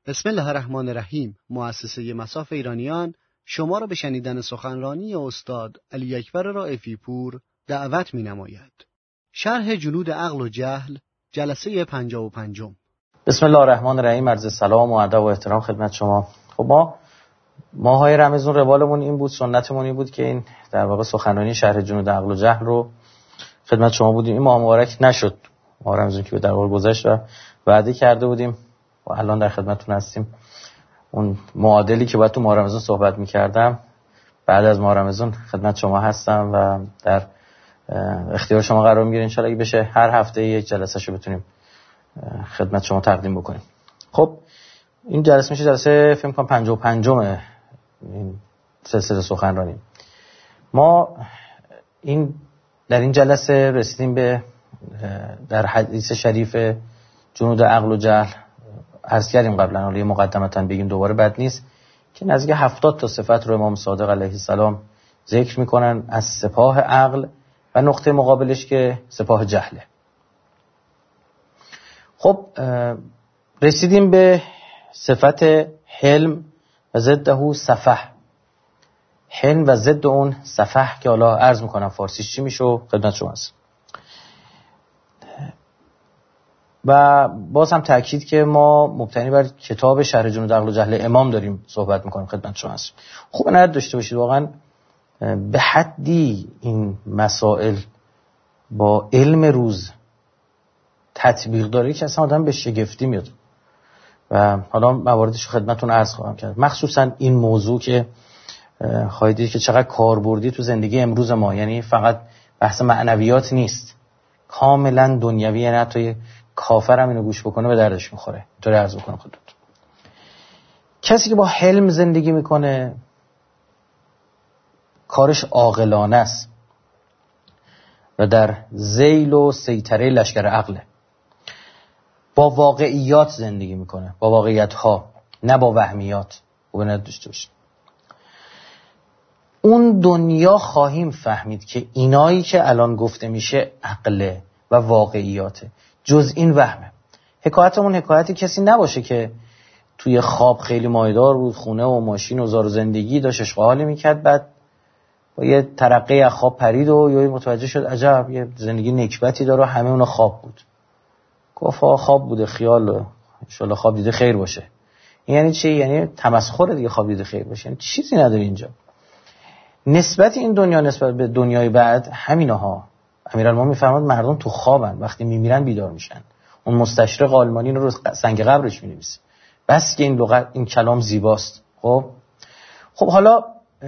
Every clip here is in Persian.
بسم الله الرحمن الرحیم. مؤسسه مصاف ایرانیان شما را به شنیدن سخنرانی استاد علی اکبر رائفی پور دعوت می‌نماید. شرح جنود عقل و جهل، جلسه 55. بسم الله الرحمن الرحیم. عرض سلام و ادب و احترام خدمت شما. خب ما ماهای رمضان روالمون این بود، سنتمون این بود که این در واقع سخنرانی شرح جنود عقل و جهل رو خدمت شما بودیم. این ماه مبارک نشد، ماه رمضان که در واقع گذشت و وعده کرده بودیم و الان در خدمتتون هستیم. اون معادلی که باید تو ماه رمضان صحبت می‌کردم بعد از ماه رمضان خدمت شما هستم و در اختیار شما قرار می‌گیره. ان شاءالله اگه بشه هر هفته یک جلسه‌شو بتونیم خدمت شما تقدیم بکنیم. خب این جلسه میشه جلسه فکر کنم 55 این سلسله سخنرانی. ما در این جلسه رسیدیم به در حدیث شریف جنود عقل و جهل. عرض کردیم قبلا، حالا مقدمتاً بگیم دوباره بد نیست، که نزدیک 70 تا صفت رو امام صادق علیه السلام ذکر میکنن از سپاه عقل و نقطه مقابلش که سپاه جهله. خب رسیدیم به صفت حلم و ضده سفه. حلم و ضد اون سفه که حالا عرض میکنم فارسیش چی میشه خدمت شما هست. و باز هم تأکید که ما مبتنی بر کتاب شرح جنود عقل و جهل امام داریم صحبت میکنیم خدمت شما هست. خوب نهایت داشته باشید واقعا به حدی این مسائل با علم روز تطبیق داره که اصلا آدم به شگفتی میاد و حالا مواردش رو خدمتتون عرض خواهم کرد. مخصوصا این موضوع که خواهید دید که چقدر کاربردی تو زندگی امروز ما، یعنی فقط بحث معنویات نیست، کاملا دنیوی، یعنی حتی کافر هم اینو گوش بکنه به دردش میخوره. اینطوری عرض بکنم خودتون. کسی که با حلم زندگی میکنه کارش عاقلانه است و در ذیل و سیطره لشکر عقله. با واقعیات زندگی میکنه، با واقعیت ها، نه با وهمیات. و باید داشته باشه. اون دنیا خواهیم فهمید که اینایی که الان گفته میشه عقله و واقعیاته، جز این وهمه. حکایتمون حکایتی کسی نباشه که توی خواب خیلی مایدار بود، خونه و ماشین و زار و زندگی داشت، اشغالی میکرد، بعد با یه ترقه از خواب پرید و یا متوجه شد عجب یه زندگی نکبتی داره و همه اونا خواب بود. گفت خواب بوده، خیال، ان شاءالله خواب دیده خیر باشه. یعنی چی؟ یعنی تمسخر دیگه، خواب دیده خیر باشه، یعنی چیزی نداره اینجا. نسبت این دنیا نسبت به دنیای بعد همینها. امیرالمومنین میفرماد مردم تو خوابن، وقتی میمیرن بیدار میشن. اون مستشرق آلمانی رو سنگ قبرش مینویسه. بس که این لغت، این کلام زیباست. خب حالا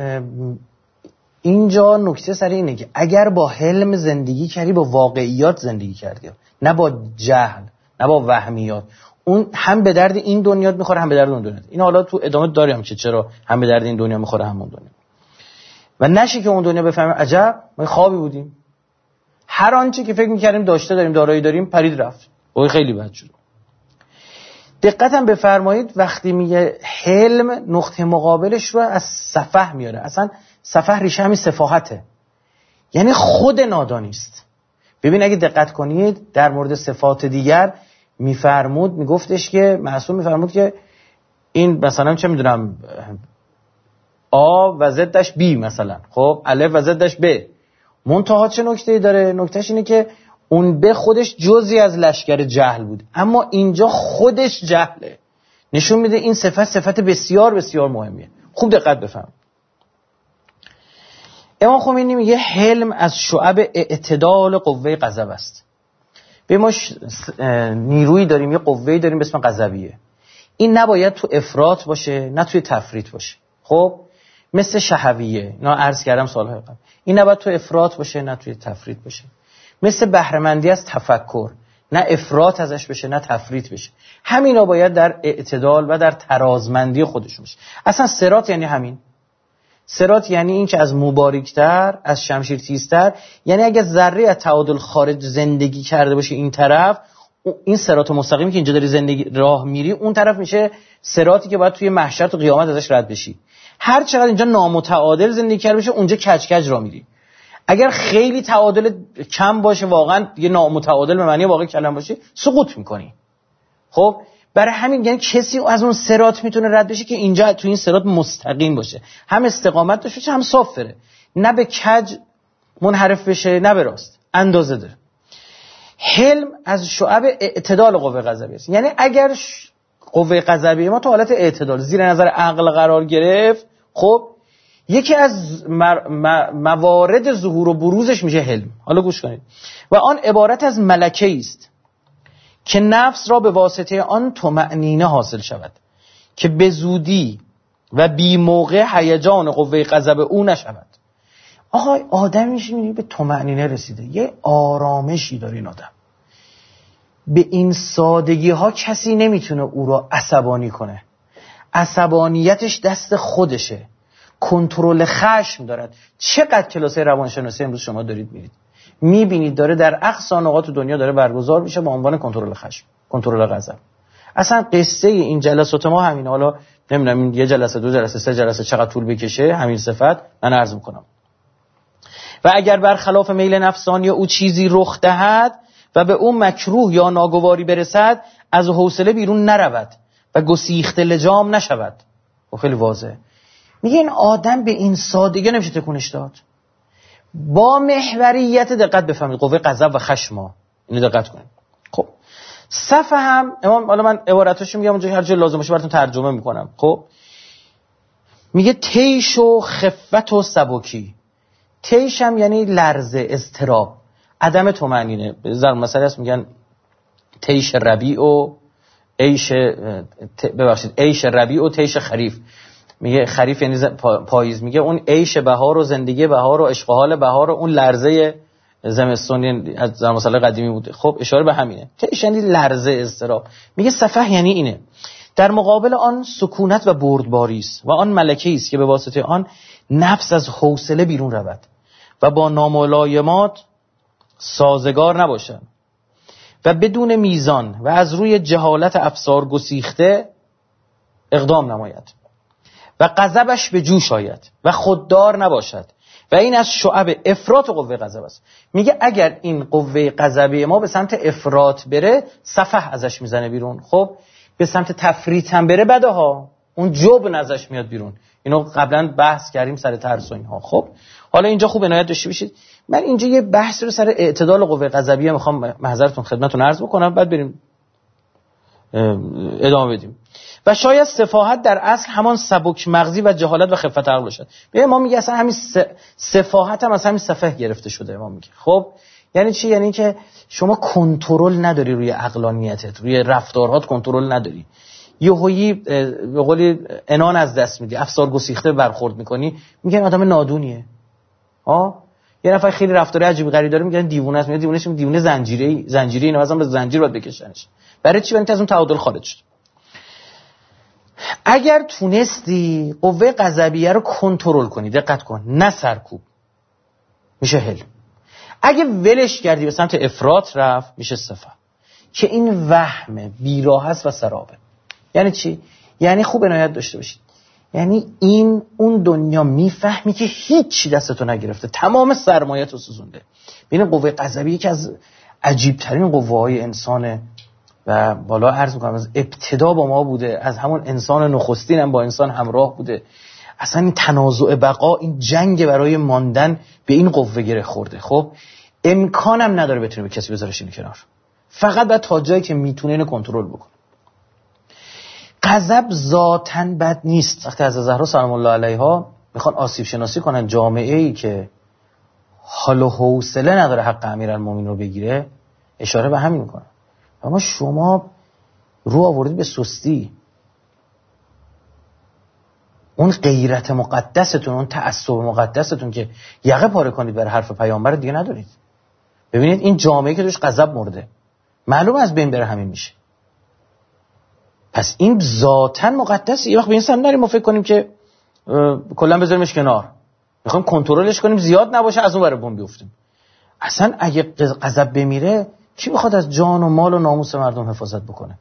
اینجا نکته سر اینه که اگر با حلم زندگی کردی، با واقعیات زندگی کردی، نه با جهل، نه با وهمیات، اون هم به درد این دنیا میخوره هم به درد اون دنیا. این حالا تو ادامه داریم که چرا هم به درد این دنیا میخوره هم اون دنیا. و نشه که اون دنیا بفهمیم عجب ما خوابی بودیم، هر آنچه که فکر می‌کردیم داشته داریم، دارایی داریم، پرید رفت. اوه خیلی بد شد. دقت هم بفرمایید وقتی میگه حلم، نقطه مقابلش رو از سفه میاره. اصلا سفه ریشه همین سفاهته، یعنی خود نادانی است. ببین اگه دقت کنید در مورد صفات دیگر میگفتش که معصوم میفرمود که این مثلا چه میدونم آ و ضدش بی، مثلا خب الف و ضدش ب. منتها چه نکته‌ای داره؟ نکتهش اینه که اون به خودش جزئی از لشکر جهل بود، اما اینجا خودش جهله. نشون میده این صفت بسیار بسیار مهمیه. خوب دقت بفهم. امام خمینی میگه حلم از شعب اعتدال قوه غضب است. به ما نیرویی داریم، یه قوه‌ای داریم به اسم غضبیه. این نباید تو افراط باشه نه توی تفریط باشه. خب مثل شهویه، اینا عرض کردم سالهای قبل، این نباید تو افراط باشه نه توی تفریط باشه. مثل بهره‌مندی از تفکر، نه افراط ازش بشه نه تفریط بشه. همینا باید در اعتدال و در ترازمندی خودشون باشه. اصلا صراط یعنی همین. صراط یعنی این که از مبارکتر، از شمشیر تیزتر، یعنی اگه ذره از تعادل خارج زندگی کرده باشه این طرف، این صراط مستقیمی که اینجا داری زندگی راه میری، اون طرف میشه صراطی که باید توی محشر و قیامت ازش رد بشی. هر چقدر اینجا نامتعادل زندگی کرده باشه اونجا کج کج راه میری. اگر خیلی تعادل کم باشه، واقعا یه نامتعادل به معنی واقعی کلمه باشه، سقوط میکنی. خب برای همین یعنی کسی از اون صراط میتونه رد بشه که اینجا تو این صراط مستقیم باشه، هم استقامت داشته باشه هم صاف بره، نه به کج منحرف بشه نه به راست، اندازه داره. حلم از شعب اعتدال قوه قضبیه است. یعنی اگر قوه قضبیه ما تو حالت اعتدال زیر نظر عقل قرار گرفت، خب یکی از موارد ظهور و بروزش میشه حلم. حالا گوش کنید. و آن عبارت از ملکه است که نفس را به واسطه آن طمأنینه حاصل شود که به زودی و بی موقع هیجان قوه غضب او نشود. آقای آدمیش میبینی به طمأنینه رسیده، یه آرامشی داره این آدم، به این سادگی ها کسی نمیتونه او را عصبانی کنه، عصبانیتش دست خودشه، کنترل خشم دارد. چقدر کلاسای روانشناسی امروز شما دارید میبینید داره در اقصا نقاط دنیا داره برگزار میشه با عنوان کنترل خشم، کنترل غضب. اصلا قصه این جلسات ما همین، حالا نمیدونم یه جلسه، دو جلسه، سه جلسه چقدر طول بکشه، همین صفت من عرض میکنم. و اگر برخلاف میل نفسانی او چیزی رخ دهد و به اون مکروه یا ناگواری برسد، از حوصله بیرون نرود و گسیخته لجام نشود. و خیلی واضحه میگه این آدم به این سادگی نمیشه تکونش داد. با محوریت دقت بفهمید قوه غضب و خشم، اینو دقت کنید. خب صفحه هم امام، حالا من عبارتاشو میگم اونجا هر جا لازم باشه براتون ترجمه میکنم. خب میگه تیش و خفت و سبکی. تیش هم یعنی لرزه، اضطراب، عدم طمأنینه. بذار مثلا اسم میگن تیش ربیع و عیش عیش ربیع و تیش خریف. میگه خریف یعنی پاییز، میگه اون عیش بهار و زندگی بهار و عشق و حال بهار و اون لرزه زمستون از مثلا قدیمی بوده. خب اشاره به همینه. تیش یعنی لرزه، اضطراب. میگه صفح یعنی اینه. در مقابل آن سکونت و بردباری است و آن ملکه است که به واسطه آن نفس از حوصله بیرون رود و با ناملایمات سازگار نباشد و بدون میزان و از روی جهالت افسار گسیخته اقدام نماید و غضبش به جوش آید و خوددار نباشد و این از شعب افراط قوه غضب است. میگه اگر این قوه غضبی ما به سمت افراط بره، صفح ازش میزنه بیرون. خب به سمت تفریط هم بره بده ها، اون جبن ازش میاد بیرون. اینو قبلا بحث کردیم سر ترس و اینها. خب حالا اینجا خوب عنایت داشته باشید، من اینجا یه بحث رو سر اعتدال قوه غضبیه میخوام محضرتون خدمتتون عرض بکنم، بعد بریم ادامه بدیم. و شاید سفاهت در اصل همان سبک مغزی و جهالت و خفت عقل باشد. به امام میگه اصلا همین سفاهت هم از همین سفه گرفته شده. امام میگه خب یعنی چی؟ یعنی که شما کنترل نداری روی عقلانیتت، روی رفتارات کنترل نداری، یهویی به قولی عنان از دست میدی، افسار گسیخته برخورد میکنی، میگن آدم نادونیه. یه نفر خیلی رفتار عجیب غریبی داره میگن دیوونه است، میگن دیوونه زنجیری اینا مثلا به زنجیر باید بکشنش. برای چی؟ برای از اون تعادل خارج شد. اگر تونستی قوه غضبیه رو کنترل کنی، دقت کن، نه سرکوب، میشه حلم. اگه ولش کردی به سمت افراط رفت، میشه صفه، که این وهم بیراه است و سرابه. یعنی چی؟ یعنی خوب عنایت داشته باشید، یعنی این اون دنیا میفهمی که هیچی دستتو نگرفته، تمام سرمایه‌تو سوزونده. ببین قوه غضبیه یکی از عجیب ترین قوه‌های انسانه و بالا عرض میکنم از ابتدا با ما بوده، از همون انسان نخستین هم با انسان همراه بوده. اصلا این تنازع بقا، این جنگ برای ماندن به این قوه گره خورده. خب امکانم نداره بتونه به کسی بذارش این کنار، فقط باید تا جایی که میتونه اینو کنترل بکنه. غضب ذاتاً بد نیست. وقتی از زهرا سلام الله علیها میخوان آسیب شناسی کنن جامعه‌ای که حال و حوصله نداره حق امیرالمومنین رو بگیره، اشاره به همین میکنن. اما شما رو آوردید به سستی، اون غیرت مقدستون، اون تعصب مقدستون که یقه پاره کنید برای حرف پیامبر دیگه ندارید. ببینید این جامعه که توش غضب مرده، معلوم از بین بره همین میشه. پس این ذاتاً مقدسه. یه وقت به این سمت نریم ما فکر کنیم که کلا بذاریمش کنار، میخوایم کنترلش کنیم زیاد نباشه از اون ور بم بیفتیم. اصلا اگه غضب بمیره کی بخواد از جان و مال و ناموس مردم حفاظت بکنه؟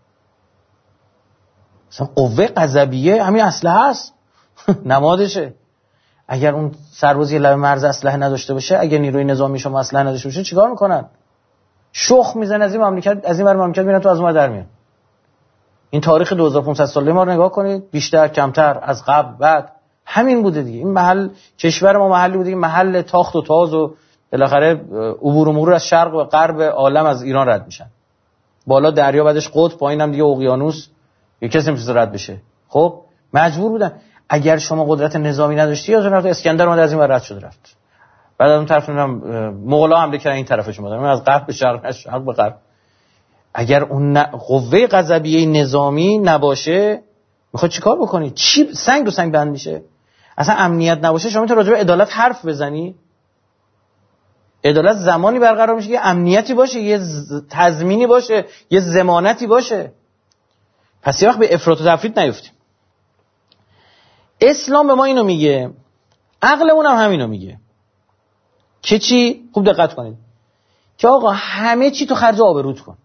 اصلا قوه غضبیه همین اسلحه است. نمادشه. اگر اون سربازی لب مرز اسلحه نداشته باشه، اگر نیروی نظامی شما اسلحه نداشته باشه، چیکار میکنن؟ شخ میزنن از این مملکت، از این ور مملکت میرن تو از اون ور در میان. این تاریخ 2500 ساله ما رو نگاه کنید، بیشتر کمتر از قبل بعد همین بوده دیگه. این محل کشور ما محلی بوده، محل تاخت و تاز و بالاخره عبور و مرور از شرق و غرب عالم از ایران رد میشن. بالا دریا، بعدش قطب، پایینم دیگه اقیانوس، یه کسی نمیتونه رد بشه. خب مجبور بودن. اگر شما قدرت نظامی نداشتی، یا رفت اسکندر اومد از این ور رد شد رفت. بعد از اون طرف مغول‌ها حمله کردن این طرف شما دادن، از غرب به شرق، از شرق به غرب. اگر اون قوه قضبیه نظامی نباشه، میخواد چیکار بکنی؟ چی سنگ رو سنگ بند میشه؟ اصلا امنیت نباشه شما میتونی راجع به عدالت حرف بزنی؟ عدالت زمانی برقرار میشه که امنیتی باشه، یه تضمینی باشه، یه ضمانتی باشه. پس یه وقت به افراط و تفریط نیفتیم. اسلام به ما اینو میگه، عقلمون هم همینو میگه که چی؟ خوب دقت کنید که آقا همه چی تو خرج آبروت کن.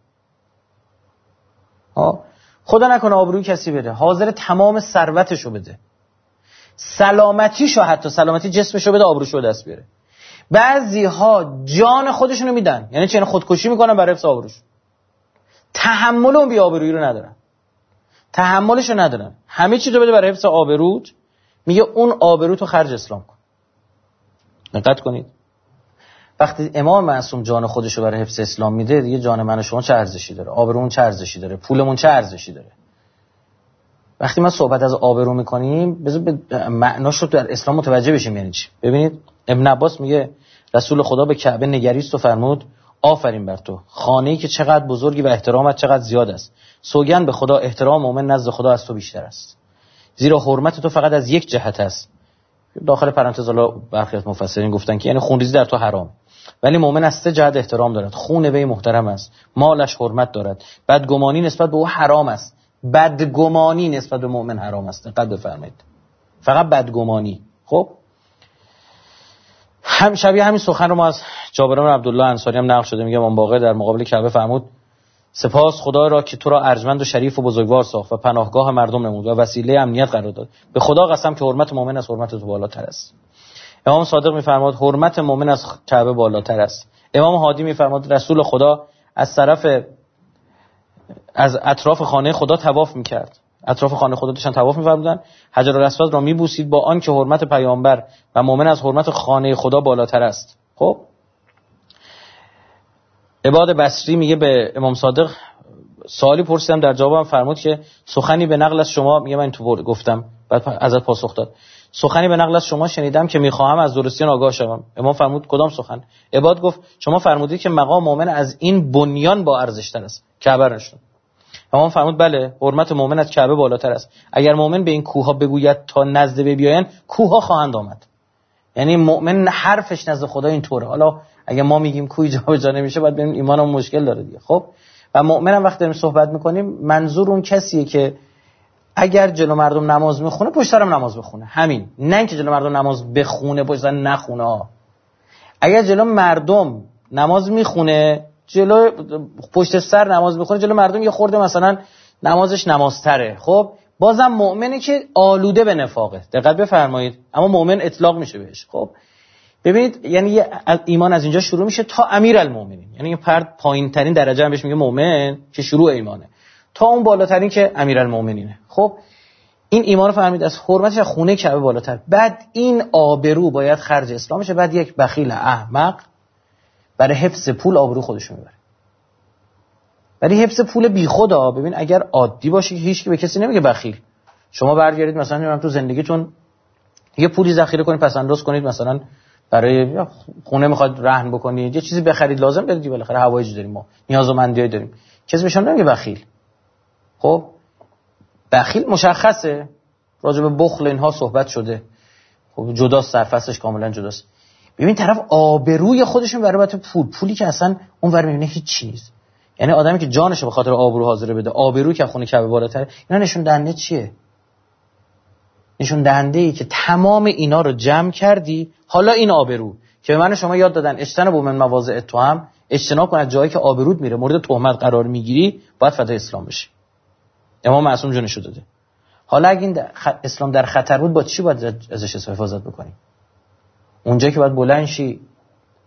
خدا نکنه آبروی کسی بده، حاضر تمام ثروتشو بده، سلامتیشو، حتی سلامتی جسمشو بده، آبروشو دست بیاره. بعضی‌ها جان خودشونو میدن، یعنی چه؟ خودکشی میکنن برای حفظ آبروش. تحمل اون بی‌آبرویی رو ندارن، تحملشو ندارن. همه چی رو بده برای حفظ آبروت. میگه اون آبروتو خرج اسلام کن. دقت کنید، وقتی امام معصوم جان خودشو برای حفظ اسلام میده، دیگه جان من و شما چه ارزشی داره؟ آبرومون چه ارزشی داره؟ پولمون چه ارزشی داره؟ وقتی ما صحبت از آبرو میکنیم، بذار به معناش رو در اسلام متوجه بشیم یعنی چی. ببینید ابن عباس میگه رسول خدا به کعبه نگریست و فرمود آفرین بر تو، خانه‌ای که چقدر بزرگی و احترامت چقدر زیاد است. سوگند به خدا احترام مؤمن نزد خدا از تو بیشتر است، زیرا حرمت تو فقط از یک جهت است. داخل پرانتز حالا برخی از مفسرین گفتن که یعنی خونریزی در تو حرام، ولی مؤمن از سه جهت احترام دارد. خون وی محترم است، مالش حرمت دارد، بدگمانی نسبت به او حرام است. بدگمانی نسبت به مؤمن حرام است. دقت بفرمایید، فقط بدگمانی. خب هم شبیه همین سخن رو ما از جابر بن عبدالله انصاری هم نقل شده. میگه امام باقر در مقابل کعبه فرمود سپاس خدا را که تو را ارجمند و شریف و بزرگوار ساخت و پناهگاه مردم نمود و وسیله امنیت قرار داد. به خدا قسم که حرمت مؤمن از حرمت تو بالاتر است. امام صادق میفرماد حرمت مؤمن از کعبه بالاتر است. امام هادی میفرماد رسول خدا از اطراف خانه خدا طواف میکرد. اطراف خانه خدا داشتن طواف می‌فرمودن، حجر الاسود را میبوسید با آن که حرمت پیامبر و مؤمن از حرمت خانه خدا بالاتر است. خب عباد بصری میگه به امام صادق سوالی پرسیدم، در جوابم فرمود که سخنی به نقل از شما، میگه من تو گفتم، بعد ازت پاسخ داد سخنی به نقل از شما شنیدم که میخواهم از درستیان آگاه شوم. امام فرمود کدام سخن؟ عباد گفت شما فرمودید که مقام مؤمن از این بنیان با ارزش تر است، کعبه نشون. امام فرمود بله، حرمت مؤمن از کعبه بالاتر است. اگر مؤمن به این کوه ها بگوید تا نزد بیاین، کوه ها خواهند آمد. یعنی مؤمن حرفش نزد خدا اینطوره. حالا اگه ما میگیم کوه جابجا نمیشه، باید ببینیم ایمانمون مشکل داره دیگه. خب و مؤمنم وقتی داریم صحبت میکنیم، منظور اون کسیه که اگر جلو مردم نماز میخونه پشت سرم نماز بخونه، همین. نه اینکه جلو مردم نماز بخونه پشت سر نخونه. اگر جلو مردم نماز میخونه، جلو پشت سر نماز میخونه، جلو مردم یه خورده مثلا نمازش نمازتره، خب بازم مؤمنه که آلوده به نفاقه. دقت بفرمایید، اما مؤمن اطلاق میشه بهش. خب ببینید، یعنی ایمان از اینجا شروع میشه تا امیرالمومنین، یعنی این فرد پایین ترین درجه هم بهش میگه مؤمن که شروع ایمانه، تا اون بالاترین که امیرالمومنینه. خب این ایمان رو فهمید از حرمتش از خونه کعبه بالاتر. بعد این آبرو باید خرج اسلام شه. بعد یک بخیل احمق برای حفظ پول آبرو خودش میبره، برای حفظ پول بیخودا. ببین اگر عادی باشه هیچ کی به کسی نمیگه بخیل. شما برگردید مثلا تو زندگیتون یه پولی ذخیره کنید، پس انداز کنید، مثلا برای خونه میخواد رهن بکنید، یه چیزی بخرید، لازم دارید، بالاخره حوایج داریم، ما نیازمندیای داریم، کسی بهشون نمیگه بخیل. خب بخیل مشخصه، راجع به بخل اینها صحبت شده، خب جداست، سرفصلش کاملا جداست. ببین طرف آبروی خودشون برای پولی که اصلا اون ور میبینه هیچ چیز. یعنی آدمی که جانشو به خاطر آبرو حاضر بده، آبرویی که خونه کعبه بالاتر، اینا نشون دهنده چیه؟ نشون دهنده ای که تمام اینا رو جمع کردی. حالا این آبرو که به من شما یاد دادن اجتناب من مواضع اتهام، اجتناب کن از جایی که آبروت میره مورد تهمت قرار میگیری، باید فدای اسلام بشی. امام معصوم جونشو داده. حالا اگه این اسلام در خطر بود، با چی باید ازش حفاظت بکنی؟ اونجایی که باید بلند شی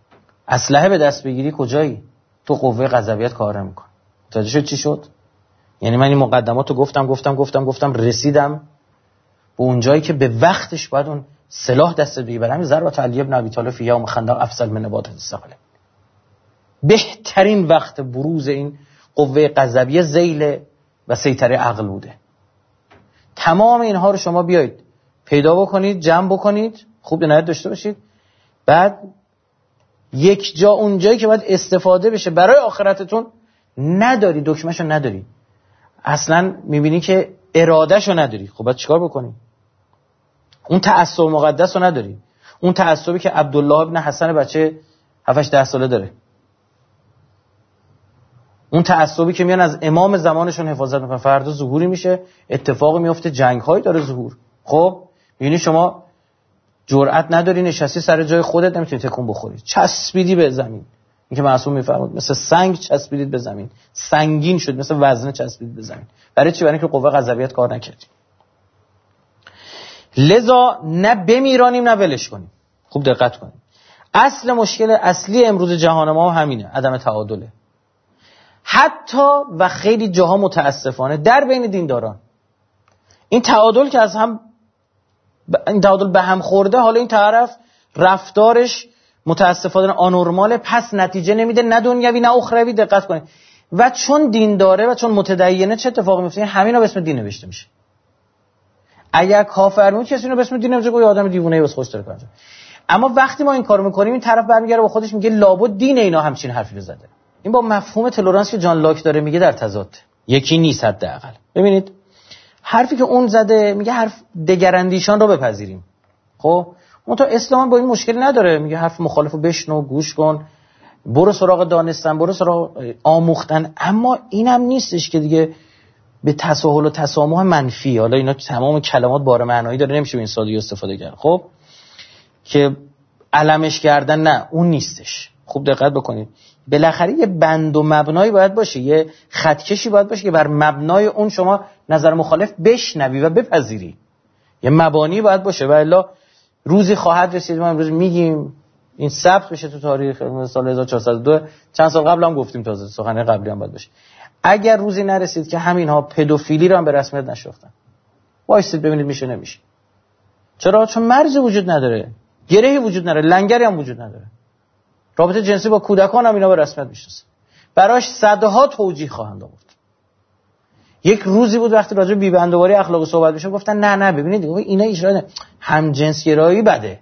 اسلحه به دست بگیری، کجایی؟ تو قوه قضاویت کار نمی‌کنه. متوجه شد چی شد؟ یعنی من این مقدماتو گفتم رسیدم به اون جایی که به وقتش باید اون سلاح دست بگیری. برای همین ذرات علی ابن ابی طالب فی یوم خندق افضل من نبات الثقل. بهترین وقت بروز این قوه غضبیه ذیل و سیطره عقل بوده. تمام اینها رو شما بیایید پیدا بکنید، جمع بکنید، خوب عنایت داشته باشید. بعد یک جا اون جایی که باید استفاده بشه برای آخرتتون نداری، دکمه‌شو نداری، اصلا میبینی که ارادهشو نداری. خب باید چیکار بکنی؟ اون تعصب مقدس رو نداری، اون تعصبی که عبدالله ابن حسن بچه 7-10 ساله داره، اون تعصبی که میان از امام زمانشون حفاظت میکنن. فردا ظهوری میشه، اتفاقی میفته، جنگ‌هایی داره ظهور. خب یعنی شما جرأت نداری، نشستی سر جای خودت، نمیتونی تکون بخوری، چسبیدی به زمین. این که معصوم میفرمود مثل سنگ چسبیدید به زمین، سنگین شد، مثل وزنه چسبیدید به زمین. برای چی؟ برای اینکه قوه غضبیت کار نکردی. لذا نه بمیرانیم نه ولش کنیم. خوب دقت کنیم. اصل مشکل اصلی امروز جهان ما همینه، عدم تعادله. حتی و خیلی جاها متاسفانه در بین دینداران این تعادل که از هم، این تعادل به هم خورده. حالا این طرف رفتارش متاسفانه آنورماله، پس نتیجه نمیده، نه دنیوی نه اخروی. دقت کنید. و چون دین داره و چون متدینه چه اتفاقی میفته؟ همینا به اسم دین نوشته میشه. اگر کافر بود کسی اینو به اسم دین نوشته، گویا آدم دیوونه‌ای واسه خودش داره کار میکنه. اما وقتی ما این کارو میکنیم این طرف برمیگره با خودش میگه لابد دین اینا همچین حرفی رو زده. این با مفهوم تلرانس که جان لاک داره میگه در تضاد، یکی نیست حداقل. ببینید حرفی که اون زده میگه حرف دگراندیشان رو بپذیریم. خب اون تو اسلام با این مشکلی نداره، میگه حرف مخالفو بشنو، گوش کن، برو سراغ دانستن، برو سراغ آموختن. اما اینم نیستش که دیگه به تساهل و تسامح منفی، حالا اینا تمام کلمات بار معنایی داره، نمیشه به این سادگی استفاده کرد. خب که علمش کردن، نه اون نیستش. خوب دقت بکنید. بالاخره یه بند و مبنایی باید باشه، یه خطکشی باید باشه که بر مبنای اون شما نظر مخالف بشنوی و بپذیری. یه مبانی باید باشه و الا روزی خواهد رسید، ما امروز میگیم این ثبت بشه تو تاریخ سال 1402، چند سال قبل هم گفتیم، تازه سخنرانی قبلی هم باید باشه. اگر روزی نرسید که همینها پدوفیلی رو هم به رسمیت نشناختن، وایسید ببینید میشه نمیشه. چرا؟ چون مرزی وجود نداره، گرهی وجود نداره، لنگری هم وجود نداره. رابطه جنسی با کودکان هم اینا به رسمیت میشناسن، براش صدها توجیه خواهند آورد. یک روزی بود وقتی راجع به بی‌بندوباری اخلاقی صحبت میشه گفتن نه ببینید اینا اجرا هم جنسگرایی بده.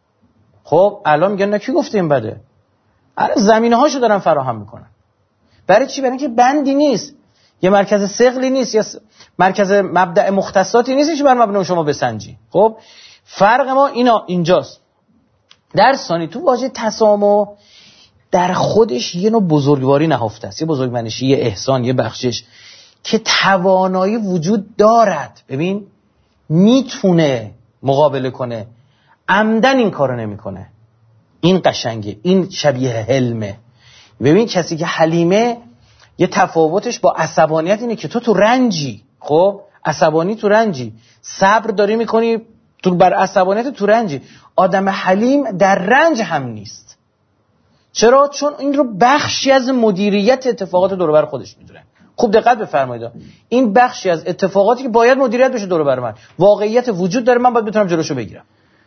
خب الان میگن نه کی گفته این بده؟ الان زمینه‌هاشو دارن فراهم میکنن. برای چی؟ برای اینکه بندی نیست، یه مرکز ثقلی نیست، یا مرکز مبدأ مختصاتی نیست که بر مبنای شما بسنجی. خب فرق ما اینجاست. در ثانی تو واژه تسامح در خودش یه نوع بزرگواری نهفته است، یه بزرگمنشی، یه احسان، یه بخشش که توانایی وجود دارد. ببین میتونه مقابله کنه، عمدن این کارو نمیکنه. این قشنگه، این شبیه حلمه. ببین کسی که حلیمه یه تفاوتش با عصبانیت اینه که تو رنجی، خب عصبانی تو رنجی، صبر داری میکنی تو بر عصبانیت تو رنجی. آدم حلیم در رنج هم نیست. چرا؟ چون این رو بخشی از مدیریت اتفاقات دور و بر خودش میدونه. خوب دقت بفرمایید، این بخشی از اتفاقاتی که باید مدیریت بشه دور و بر من، واقعیت وجود داره، من باید بتونم جلوشو بگیرم.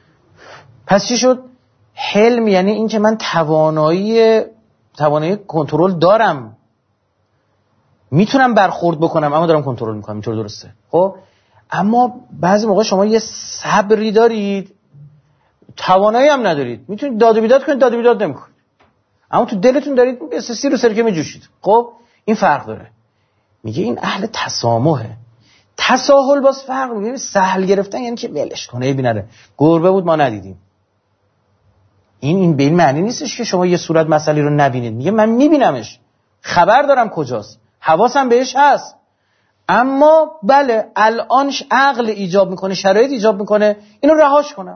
پس چی شد؟ حلم یعنی این که من توانایی کنترل دارم، میتونم برخورد بکنم اما دارم کنترل میکنم. اینطور درسته. خب اما بعضی موقع شما یه صبری دارید، توانایی هم ندارید، میتونید داد و بیداد کنید، داد و بیداد نمیکنید، اما تو دلتون دارید سیر و سرکه میجوشید. خب این فرق داره. میگه این اهل تسامحه. تساهل باز فرق میگه. سهل گرفتن یعنی که ولش کنه، ای بینره گربه بود ما ندیدیم. این به این معنی نیستش که شما یه صورت مسئله رو نبینید. میگه من میبینمش، خبر دارم کجاست، حواسم بهش هست، اما بله الانش عقل ایجاب میکنه، شرایط ایجاب میکنه اینو رهاش کنم.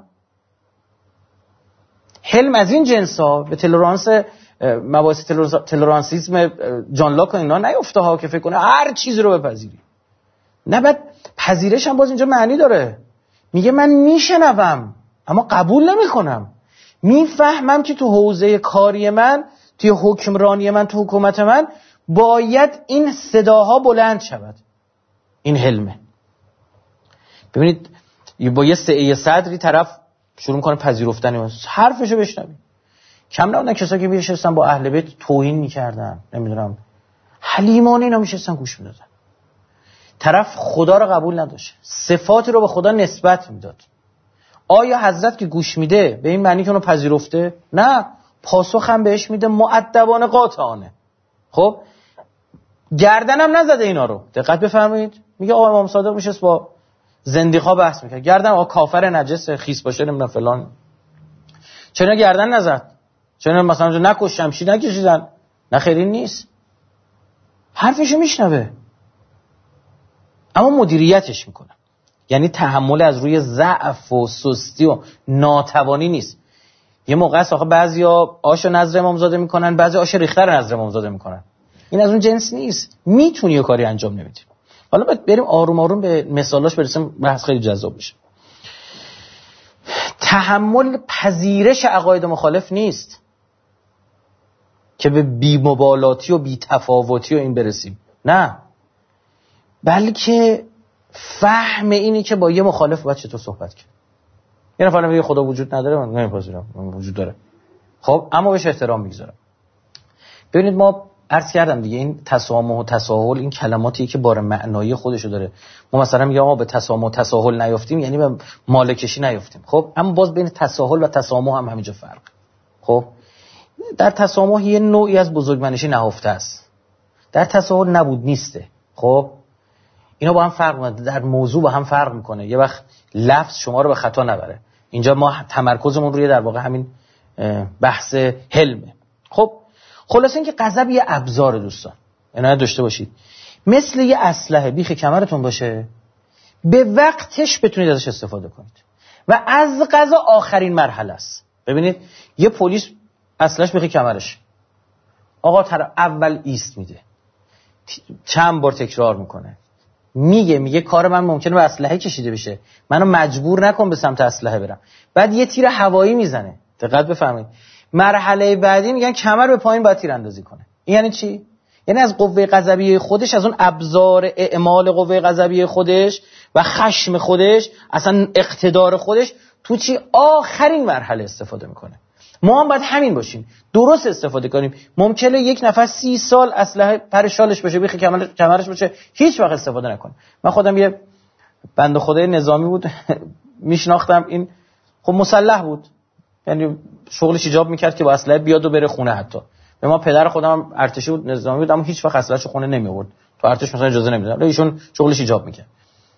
حلم از این جنس ها به تلرانس، مباحث تلرانسیسم جان لاک و اینا نیفته ها که فکر کنه هر چیزی رو بپذیری. نه، بعد پذیرش هم باز اینجا معنی داره. میگه من میشنوم اما قبول نمیکنم، میفهمم که تو حوزه کاری من، توی حکمرانی من، تو حکومت من باید این صداها بلند شود. این حلمه. ببینید با یه سعی صدری طرف شروع کنه پذیرفتن حرفشو بشنوید. کم نه کسایی که میشستن با اهل بیت توهین میکردن، نمیدونم حلیمانه اینا میشستن گوش میدادن. طرف خدا رو قبول نداشت، صفاتی رو به خدا نسبت میداد. آیا حضرت که گوش میده به این معنی که اونو پذیرفته؟ نه، پاسخ هم بهش میده مؤدبانه قاطعانه. خب گردنم نزده اینا رو، دقت بفرمایید. میگه آقا امام صادق میشست با زندیقا بحث میکرد، گردن آقا کافر نجس خیس باشه نمیدونم فلان، چرا گردن نزد؟ چرا مثلا نکش شمشیر نکشیدن؟ نه خیلی نیست، حرفشو میشنوه اما مدیریتش میکنه. یعنی تحمل از روی ضعف و سستی و ناتوانی نیست. یه موقع است آخه بعضیا آش نظر امامزاده میکنن، بعضی آش ریخته رو نظر امامزاده میکنن. این از اون جنس نیست. میتونی یه کاری انجام نمیدی. حالا بریم آروم آروم به مثالاش برسیم، بحث خیلی جذاب میشه. تحمل پذیرش عقاید مخالف نیست که به بی‌مبالاتی و بی‌تفاوتی و این برسیم، نه، بلکه فهم اینی که با یه مخالف باید چطور صحبت کرد. یه نفر میگه خدا وجود نداره، من نمیپذیرم وجود داره، خب اما بهش احترام میگذارم. ببینید ما عرض کردم دیگه، این تسامح و تساهل این کلماتی که بار معنایی خودشو داره. ما مثلا میگیم ما به تسامح و تساهل نیافتیم، یعنی به مالکشی نیافتیم. خب اما باز بین تساهل و تسامح هم همینجا فرق. خب در تسامح یه نوعی از بزرگمنشی نهفته است، در تساهل نبود نیسته. خب اینا با هم فرق میکنه، در موضوع با هم فرق میکنه. یه وقت لفظ شما رو به خطا نبره. اینجا ما تمرکزمون روی در واقع همین بحث حلمه. خب خلاصه اینکه غضب یه ابزار دوستان، عنایت داشته باشید، مثل یه اسلحه بیخ کمرتون باشه، به وقتش بتونید ازش استفاده کنید و از قضا آخرین مرحله است. ببینید یه پلیس اسلحه‌اش بیخ کمرش، آقا اول ایست میده، چند بار تکرار میکنه، میگه کار من ممکنه به اسلحه کشیده بشه، منو مجبور نکن به سمت اسلحه برم. بعد یه تیر هوایی میزنه، دقت بفرمایید. مرحله بعدی میگن کمر به پایین باید تیر اندازی کنه. این یعنی چی؟ یعنی از قوه غضبی خودش، از اون ابزار اعمال قوه غضبی خودش و خشم خودش، اصلا اقتدار خودش تو چی آخرین مرحله استفاده میکنه. ما هم باید همین باشیم، درست استفاده کنیم. ممکنه یک نفر 30 سال اسلحه پر شالش باشه، بیخ کمرش باشه، هیچ وقت استفاده نکنه. من خودم یه بنده خدای نظامی بود میشناختم، این خب مسلح بود، یعنی شغلش ایجاب میکرد که با اسلحه بیاد و بره خونه. حتی به ما پدر خودم هم ارتشی بود، نظامی بود، اما هیچ وقت اسلحه‌شو خونه نمی آورد. تو ارتش مثلا اجازه نمیدادن، ایشون شغلش ایجاب میکرد.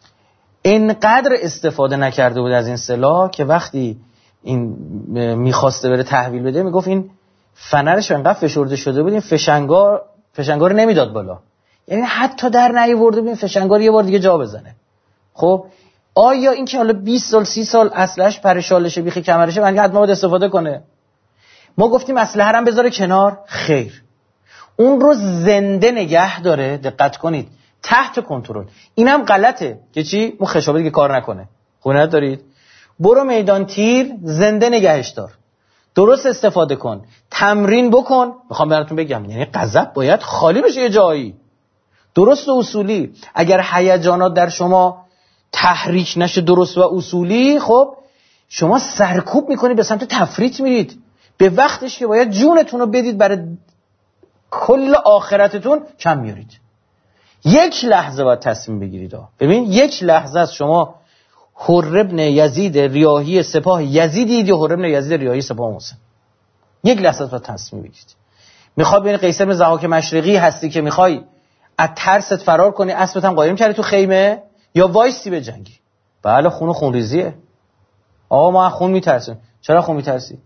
اینقدر استفاده نکرده بود از این سلاح که وقتی این میخواسته بره تحویل بده، میگفت این فنرش انقدر فشرده شده بود این فشنگار نمیداد بالا، یعنی حتی در نیاورده بود این فشنگار یه بار دیگه جا بزنه. خب آیا این که حالا 20 سال 30 سال اسلحه‌اش پر شالشه بیخ کمرشه معنی حتما باید استفاده کنه؟ ما گفتیم اسلحه رو بذاره کنار، خیر، اون رو زنده نگه داره، دقت کنید، تحت کنترل. اینم غلطه که چی؟ اون خشابه دیگه کار نکنه. خونه دارید، برو میدان تیر، زنده نگهش دار، درست استفاده کن، تمرین بکن. میخوام براتون بگم یعنی غضب باید خالی بشه یه جایی، درست و اصولی. اگر هیجانات در شما تحریک نشه درست و اصولی، خب شما سرکوب میکنید، به سمت تفریط میرید، به وقتش که باید جونتون رو بدید برای کل آخرتتون کم میارید. یک لحظه باید تصمیم بگیرید. ببین یک لحظه از شما حر ابن یزید ریاحی سپاه یزیدید یا حر ابن یزید ریاحی سپاه موسی، یک لحظه باید تصمیم بگیرید. میخواد ببین قیصر بن ضحاک مشرقی هستی که میخوای از ترست فرار کنی، اسبت هم قایم کردی تو خیمه، یا وایسی به جنگی؟ بله خون و خونریزیه. آقا ما خون میترسیم. چرا خون میترسی؟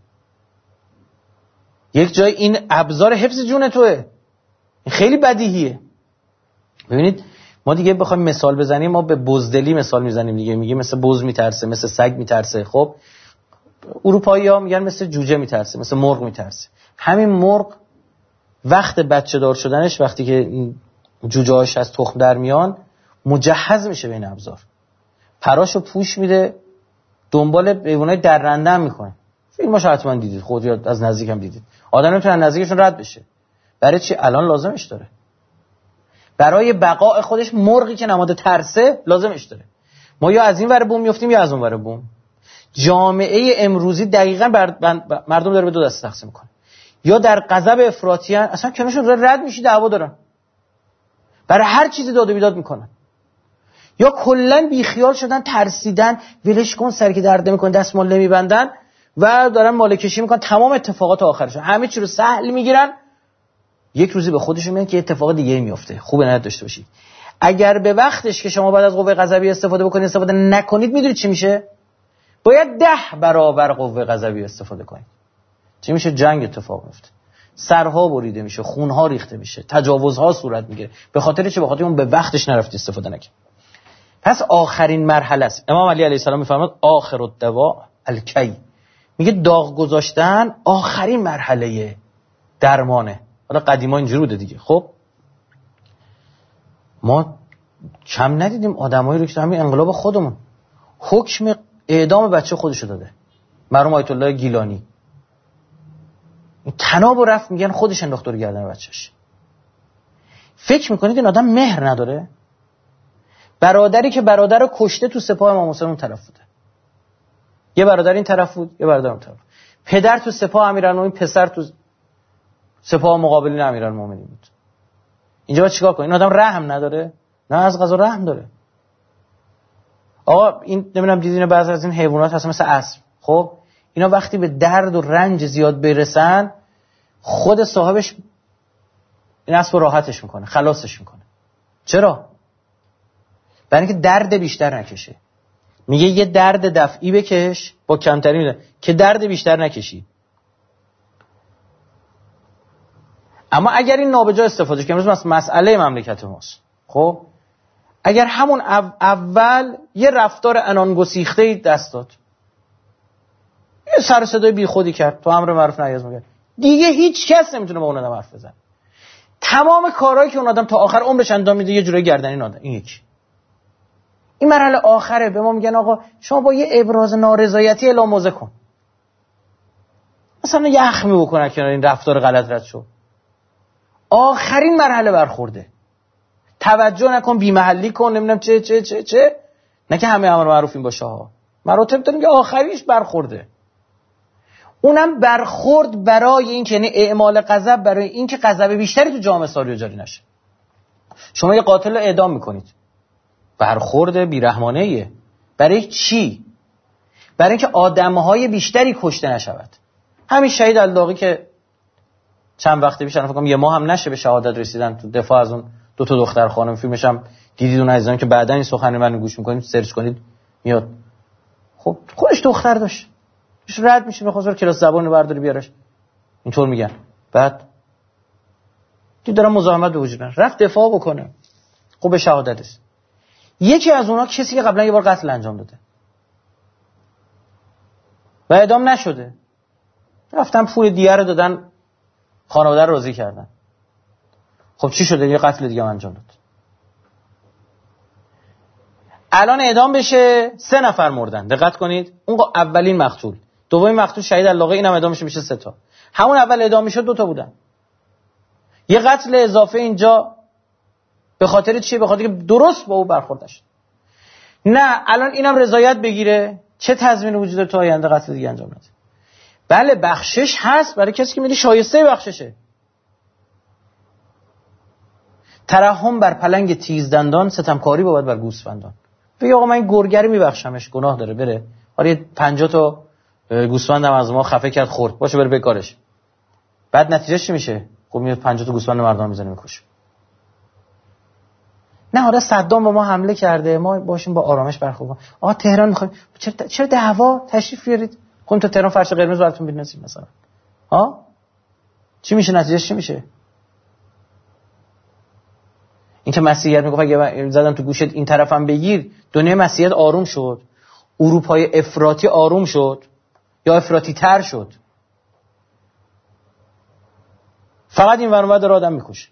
یک جای این ابزار حفظ جون توه، این خیلی بدیهیه. ببینید ما دیگه بخوایم مثال بزنیم، ما به بزدلی مثال میزنیم دیگه، میگیم مثل بز میترسه، مثل سگ میترسه. خب اروپایی‌ها میگن مثل جوجه میترسه، مثل مرغ میترسه. همین مرغ وقت بچه دار شدنش، وقتی که این جوجه‌هاش از تخم در میان، مجهز میشه به این ابزار، پراشو پوش میده، دنبال حیوانات درنده هم میکنه. فیلماشو حتما دیدید، خودت از نزدیک هم دیدید. آدم نمیتونه از نزدیکشون رد بشه. برای چی؟ الان لازمش داره. برای بقاء خودش مرغی که نماد ترسه لازمش داره. ما یا از این ور بوم میافتیم یا از اون ور بوم. جامعه امروزی دقیقاً مردم داره به دو دسته تقسیم میکنه. یا در غضب افراطی ان، اصلا کنارشون رد میشی دعوا دارن، برای هر چیزی داد و بیداد میکنن. یا کلا بیخیال شدن، ترسیدن، ولش کن، سر که درد نمیکنه، دستمال نمیبندن و دارن مال کشی میکنن. تمام اتفاقات آخرش همه چی رو سهل میگیرن. یک روزی به خودشون میگن که اتفاق دیگه میفته. خوبه نه داشته باشید. اگر به وقتش که شما بعد از قوه غضبی استفاده بکنید استفاده نکنید، میدونید چی میشه؟ باید 10 برابر قوه غضبی استفاده کنید. چی میشه؟ جنگ اتفاق میفته، سرها بریده میشه، خونها ریخته میشه، تجاوزها صورت میگیره. به خاطر چه؟ به خاطر اون به وقتش نرفتی استفاده نکرد. پس آخرین مرحله است. امام علی علیه السلام میفرماد آخر الدواء الکی. میگه داغ گذاشتن آخرین مرحله درمانه. حالا قدیما اینجوری بوده دیگه. خب ما کم ندیدیم آدمایی رو که همین انقلاب خودمون حکم اعدام بچه خودشو داده، مرحوم آیت الله گیلانی. این تنابو رفت میگن خودش انداخت رو گردن بچه‌ش. فکر میکنید این آدم مهر نداره؟ برادری که برادر رو کشته تو سپاه امام حسین اون طرف بوده، یه برادر این طرف بود، یه برادر اون طرف. پدر تو سپاه امیرالمومنین، پسر تو سپاه مقابلین امیرالمومنین بود. اینجا باید چیکار کنه؟ این آدم رحم نداره؟ نه، از قضا رحم داره. آقا این نمیدونم دیدین بعضی از این حیوانات هست مثل اسب، خب اینا وقتی به درد و رنج زیاد برسن خود صاحبش این اسب راحتش میکنه، خلاصش میکنه. چرا؟ برای اینکه درد بیشتر نکشه. میگه یه درد دفعی بکش با کمترین میده که درد بیشتر نکشی. اما اگر این نابجا استفاده کنیم، مثلا مسئله مملکت ماست، خب اگر همون اول یه رفتار انانگسیخته دست داد، یه سر صدای بی خودی کرد، تو امر معروف نهی از منکر، دیگه هیچ کس نمیتونه با اون آدم حرف بزنه. تمام کارهایی که اون آدم تا آخر عمرش انجام میده یه جوری گردن این آدم. این مرحله آخره. به ما میگن آقا شما با یه ابراز نارضایتی اعلام موضع کن، مثلا یه اخمی بکنه کنار این رفتار غلط رد شو. آخرین مرحله برخورده. توجه نکن، بی محلی کن، نمیدونم چه نه که همه امر معروف این باشه ها. مراتب داریم که آخریش برخورده. اونم برخورد برای این که یعنی اعمال غضب، برای این که غضب بیشتری تو جامعه ساری و جاری نشه. شما یه قاتل رو اعدام میکنید، برخورد بیرحمانه‌ایه. برای چی؟ برای اینکه آدم‌های بیشتری کشته نشود. همین شهید الداغی که چند وقتی پیش فکر کنم یه ماه هم نشه به شهادت رسیدن تو دفاع از اون دو تا دختر خانم، فیلمش هم دیدید اون عزیزان که بعدن این سخن منو گوش میکنید سرچ کنید میاد. خب خودش دختر داشت، رد میشه میخواد کلاس زبان رو برداره بیارش، اینطور میگن. بعد دید دارم مزاحمت به وجود میاد، رفت دفاع بکنه، خب به شهادت رسید. یکی از اونها کسی که قبلا یه بار قتل انجام داده و اعدام نشده، رفتن پول دیه رو دادن، خانواده رو راضی کردن. خب چی شده؟ یه قتل دیگه انجام داد. الان اعدام بشه 3 نفر مردن. دقت کنید، اون اولین مقتول، دومین مقتول شهید اللاغی، اینم اعدام میشه 3 تا. همون اول اعدام میشد 2 تا بودن. یه قتل اضافه اینجا به خاطر چیه؟ به خاطر که درست با او برخورد نشد. نه الان اینم رضایت بگیره، چه تضمین وجود داره تا آینده قتل دیگه انجام نده؟ بله بخشش هست برای کسی که میگه شایسته بخششه. ترحم بر پلنگ تیزدندان، ستمکاری بود بر گوسفندان. بگه آقا من گرگر میبخشمش، گناه داره بره، آره 50 تا گوسفندم از ما خفه کرد خورد، باشه بره بکارش. بعد نتیجه چی میشه؟ خب میاد 50 تا گوسفند مردم میزنه میکشه. نه آره صدام با ما حمله کرده، ما باشیم با آرامش برخورد کنیم. آقا تهران میخوایم، چرا دعوا؟ تشریف بیارید، خودتون تا تهران فرش قرمز براتون بنویسیم مثلا. ها چی میشه؟ نتیجهش چی میشه؟ این که مسیحیت میگفت اگه زدن تو گوشت این طرفم بگیر، دنیای مسیحیت آروم شد، اروپای افراطی آروم شد یا افراطی تر شد. فقط این ور اون ور داره آدم میکشه.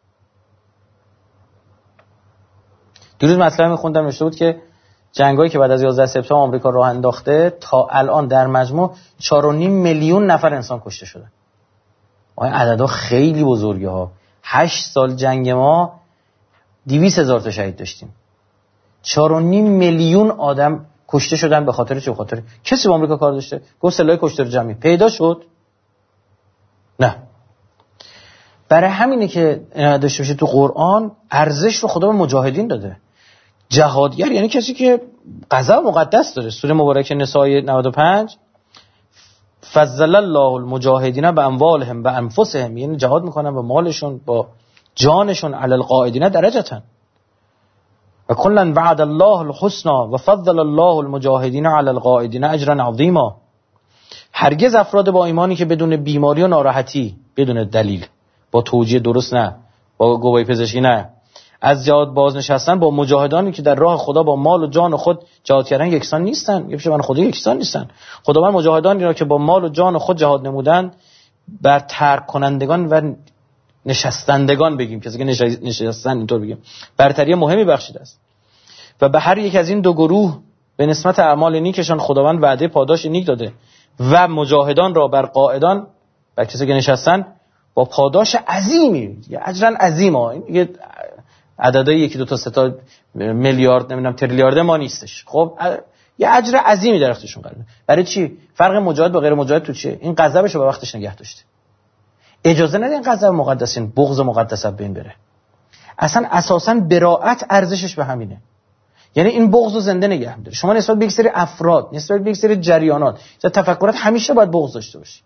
دیروز مطلب میخوندم نوشته بود که جنگایی که بعد از 11 سپتامبر آمریکا راه انداخته تا الان در مجموع 4.5 میلیون نفر انسان کشته شدن. آیا عددها خیلی بزرگه ها. 8 سال جنگ ما 200,000 تا شهید داشتیم. 4.5 میلیون آدم کشته شدن به خاطر چه؟ به خاطر کسی با آمریکا کار داشته؟ گفت سلاح کشته جمعی پیدا شد؟ نه. برای همینه که داشته باشه تو قرآن ارزش رو خدا به مجاهدین داده. جهادگر یعنی کسی که غضب مقدس داره. سوره مبارکه نساء 95 فضل الله المجاهدین باموالهم بانفسهم، یعنی جهاد میکنن با مالشون با جانشون علی القاعدین درجتن و کلا وعد الله الحسنى و فضل الله المجاهدین علی القاعدین اجرا عظیما. هرگز افراد با ایمانی که بدون بیماری و ناراحتی، بدون دلیل، با توجیه درست نه، با گواهی پزشکی نه، از جهاد بازنشستن با مجاهدانی که در راه خدا با مال و جان خود جهاد کردن یکسان نیستن. یه من خدا یکسان نیستن. خداوند مجاهدانی را که با مال و جان خود جهاد نمودند بر ترک کنندگان و نشستندگان بگیم، کسی که نشستن اینطور بگیم، برتری مهمی بخشیده است و به هر یک از این دو گروه به نسبت اعمال نیکشان خداوند وعده پاداش نیک داده و مجاهدان را بر قائدان، بر کسی که نشستن، با پاداش عظیمی، یا اجرا عظیما. این عددهای 1 2 تا 3 تا میلیارد نمیدونم تریلیارد ما نیستش. خب یه اجر عظیمی در اختیارشون قرار. برای چی؟ فرق مجاهد با غیر مجاهد تو چیه؟ این غضبش رو به وقتش نگه داشته. اجازه نده این غضب مقدس، این بغض مقدس از بین بره. اصلا اساسا براءت ارزشش به همینه. یعنی این بغض رو زنده نگه می‌داره. شما نسبت به یک سری افراد، نسبت به یک سری جریانات، تفکرات همیشه باید بغض داشته باشی.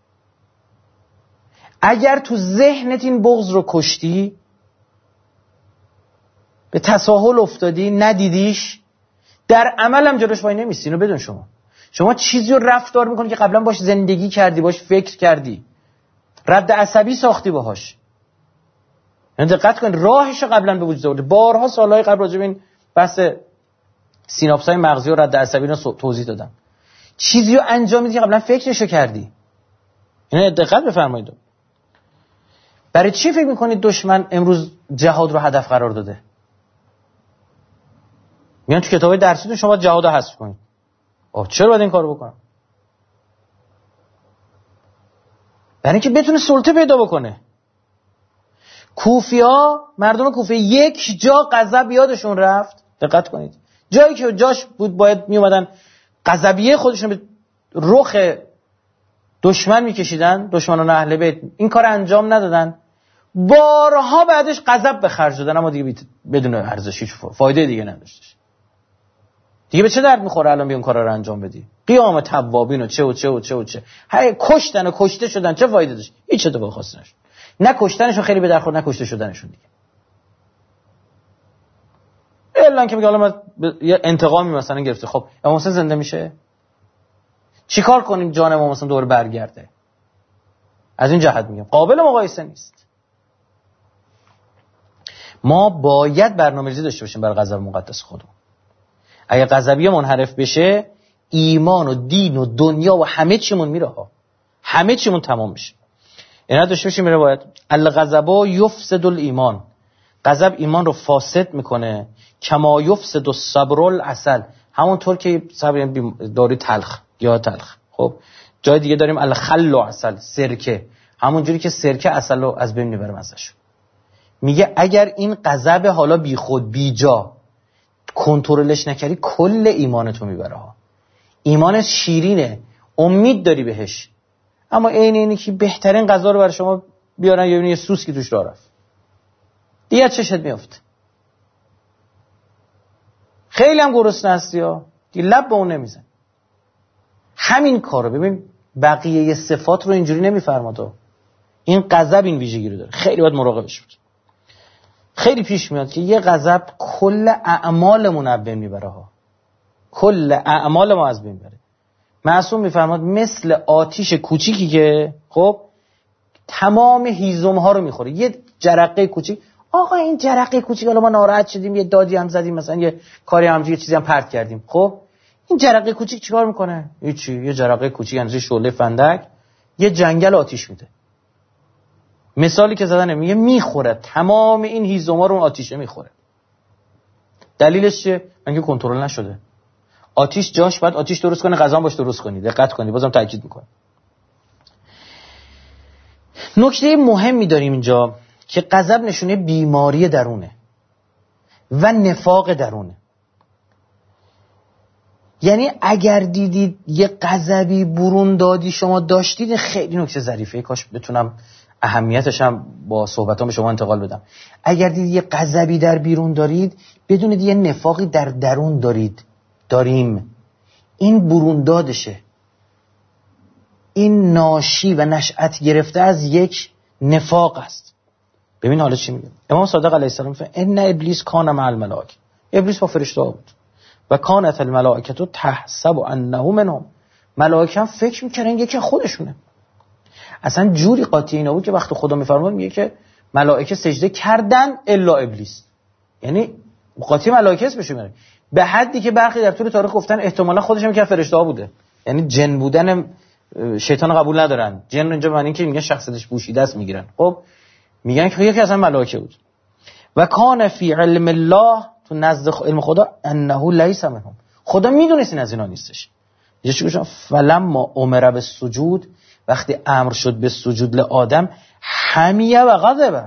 اگر تو ذهنت این بغض رو کشتی، به تساهل افتادی، ندیدیش، در عمل هم جلوش وای نمیستی. اینو بدون شما چیزی رو رفتار میکنی که قبلا باش زندگی کردی، باش فکر کردی، رد عصبی ساختی باهاش. یعنی دقت کن راهش رو قبلا به وجود آورده. بارها سالهای قبل راجع به این بحث سیناپس‌های مغزی و رد عصبی رو توضیح دادم. چیزی رو انجام میدی که قبلا فکرشو کردی. اینو دقت بفرمایید. برای چی فکر میکنید دشمن امروز جهاد رو هدف قرار داده؟ میان تو کتابای درسیتون شما جهاد رو حذف کنید. چرا باید این کارو بکنم؟ برای اینکه بتونه سلطه پیدا بکنه. کوفی‌ها، مردم کوفه یک جا غضب یادشون رفت. دقت کنید. جایی که جاش بود باید می اومدن غضبیه خودشون به رخ دشمن میکشیدن، دشمنان اهل بیت، این کار انجام ندادن. بارها بعدش غضب به خرج دادن، اما دیگه بدون ارزش، هیچ فایده دیگه نداشتش. دیگه به چه درد میخوره الان بیان کارا رو انجام بدی؟ قیام توابین و چه و چه و چه و چه. هی کشتن و کشته شدن، چه فایده داشت؟ هیچ اتفاقی خاصی نشد. نه کشتنشون خیلی به در خورد، نه کشته شدنشون دیگه. اعلان که میگه حالا ما یه انتقامی مثلا گرفته. خب امام حسین زنده میشه؟ چیکار کنیم جان امام حسین دوباره برگرده؟ از این جهت میگم قابل مقایسه نیست. ما باید برنامه‌ریزی داشته باشیم برای غضب مقدس خودمون. اگه غضبی منحرف بشه، ایمان و دین و دنیا و همه چیمون میره ها. همه چیمون تمام میشه. اینا داشته باشیم میره باید الغضب یفسد الایمان. غضب ایمان رو فاسد میکنه. کما یفسد الصبر العسل. همونطور که صبر داری تلخ یا تلخ. خب جای دیگه داریم الخل و عسل، سرکه. همونجوری که سرکه عسل رو از بین میبره مزه‌شو. میگه اگر این غضب حالا بی خود بی جا کنترلش نکردی کل ایمانتو میبره ها. ایمانت شیرینه، امید داری بهش، اما اینی که بهترین غذا رو برای شما بیارن یا یه سوسکی توش راه رفت، دیگه چشت میافت. خیلی هم گرسنه هستی ها، دیگه لب به اون نمیزن. همین کارو ببین بقیه صفات رو اینجوری نمیفرماد. این غضب این ویژگی رو داره، خیلی باید مراقبش بود. خیلی پیش میاد که یه غضب کل اعمالمون از بین میبره ها. کل اعمال ما از بین میبره. معصوم میفرماد مثل آتیش کوچیکی که خب تمام هیزم ها رو میخوره. یه جرقه کوچیک، آقا این جرقه کوچیک حالا ما ناراحت شدیم یه دادی هم زدیم، مثلا یه کاری هم یه چیزی هم پرت کردیم، خب این جرقه کوچیک چیکار میکنه؟ هیچی. یه جرقه کوچیک اندازه شعله فندک یه جنگل آتیش میده. مثالی که زدن میگه میخوره تمام این هیزوما رو اون آتیشه میخوره. دلیلش چیه؟ مگه کنترل نشده. آتیش جاش بعد آتیش درست کنه، غذا هم باش درست کنی. دقت کنی، بازم تاکید میکنم. نکته مهمی داریم اینجا که غضب نشونه بیماری درونه. و نفاق درونه. یعنی اگر دیدید یه غضبی برون دادی شما داشتید، خیلی نکته ظریفه، کاش بتونم اهمیتش هم با صحبتام به شما انتقال بدم. اگر دیدید یه غضبی در بیرون دارید، بدونید یه نفاقی در درون داریم. این برون دادشه، این ناشی و نشأت گرفته از یک نفاق است. ببین حالا چی میگه امام صادق علیه السلام، ان ابلیس کان مع الملائکه، ابلیس با فرشته‌ها بود و کانت الملائکه تحسب انه منهم، ملائکه هم فکر میکردن یکی خودشونه. اصلا جوری قاطی اینا بود که وقتی خدا میفرماد میگه که ملائکه سجده کردن الا ابلیس، یعنی قاطی ملائکه اسمش میاره، به حدی که برخی در طول تاریخ گفتن احتمالاً خودش هم که فرشته‌ها بوده. یعنی جن بودن شیطان قبول ندارن، جن اینجا معنی اینکه میگن شخصیتش پوشیده است میگیرن، خب میگن که یکی اصلا ملائکه بود. و کان فی علم الله، تو نزد علم خدا، انه لیس منهم، خدا میدونست این از اینا نیستش. یه چی گفتم فلما امر بالسجود، وقتی امر شد به سجود لآدم، حمیه و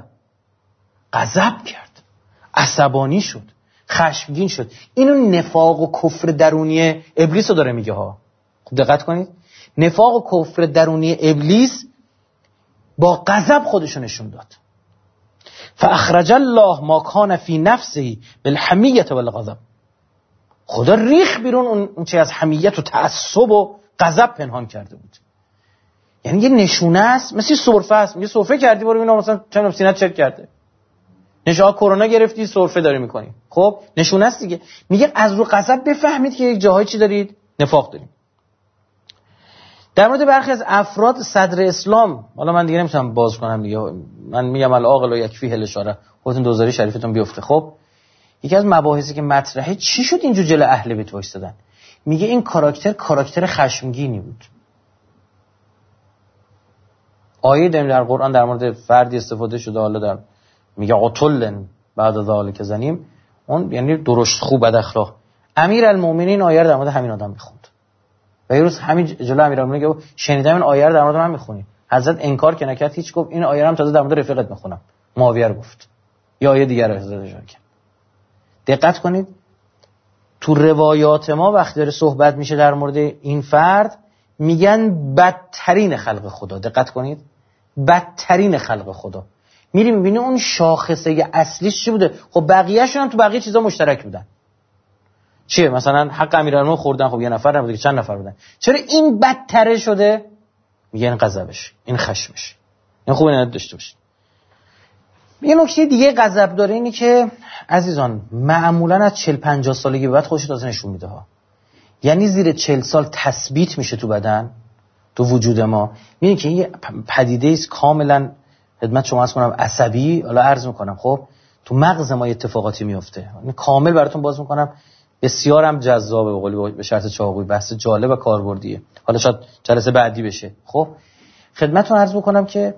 غضب کرد، عصبانی شد، خشمگین شد. اینو نفاق و کفر درونی ابلیس رو داره میگه ها. خوب دقت کنید، نفاق و کفر درونی ابلیس با غضب خودشو نشون داد. فاخرج الله ما کان فی نفسه بالحمیه والغضب، خدا ریخ بیرون اون چه از حمیت و تعصب و غضب پنهان کرده بود. یعنی یه نشونه است، مثل سرفه است. میگه سرفه کردی برو ببین مثلا چند سینه‌ت چک کرده، نشانه کرونا گرفتی سرفه داری میکنی، خب نشونه است دیگه. میگه از رو غضب بفهمید که یک جاهای چی دارید، نفاق دارید. در مورد برخی از افراد صدر اسلام، حالا من دیگه نمیتونم باز کنم دیگه، من میگم العاقل و یکفیه الاشاره، خودتون دوزاری شریفتون بیفته. خب یکی از مباحثی که مطرحه، چی شد اینجور جلو اهل بیت وایسادن؟ میگه این کاراکتر خشمگینی بود. آیه در قرآن در مورد فردی استفاده شده، حالا در میگه قتلن بعد ذالک زنیم، اون یعنی درشت خوب بد اخلاق. امیرالمومنین آیه رو در مورد همین آدم میخوند و یه روز همین جلو امیرالمومنین گفت شنیدم این آیه رو در مورد من میخونی. حضرت انکار که نکرد، هیچ، گفت این آیه رو هم تازه در مورد رفیقت میخونم. معاویه گفت یا آیه دیگر رو حضرت اشاره کرد. دقت کنید تو روایات ما وقتی داره صحبت میشه در مورد این فرد، میگن بدترین خلق خدا. دقت کنید، بدترین خلق خدا. میری میبینی اون شاخصه اصلیش چی بوده؟ خب بقیه‌شون هم تو بقیه چیزا مشترک بودن. چیه؟ مثلا حق امیرالمومنین خوردن، خب یه نفر نبوده که چند نفر بودن. چرا این بدتره شده؟ میگن غضبش، این خشمش. این خوب نه داشته باشید. یه نکته دیگه غضب داره، اینی که عزیزان معمولا از 40-50 سالگی به بعد خودش تازه نشون میده ها. یعنی زیر 40 سال تثبیت میشه تو بدن، تو وجود ما. میبینید که این پدیده است کاملا، خدمت شما عرض کنم، عصبی. حالا عرض میکنم خب تو مغز ما اتفاقاتی میفته، یعنی کامل براتون باز میکنم، بسیارم جذابه، به قولی به شرط چاقوی، بحث جالب و کاربردیه. حالا شاید جلسه بعدی بشه. خب خدمتتون عرض میکنم که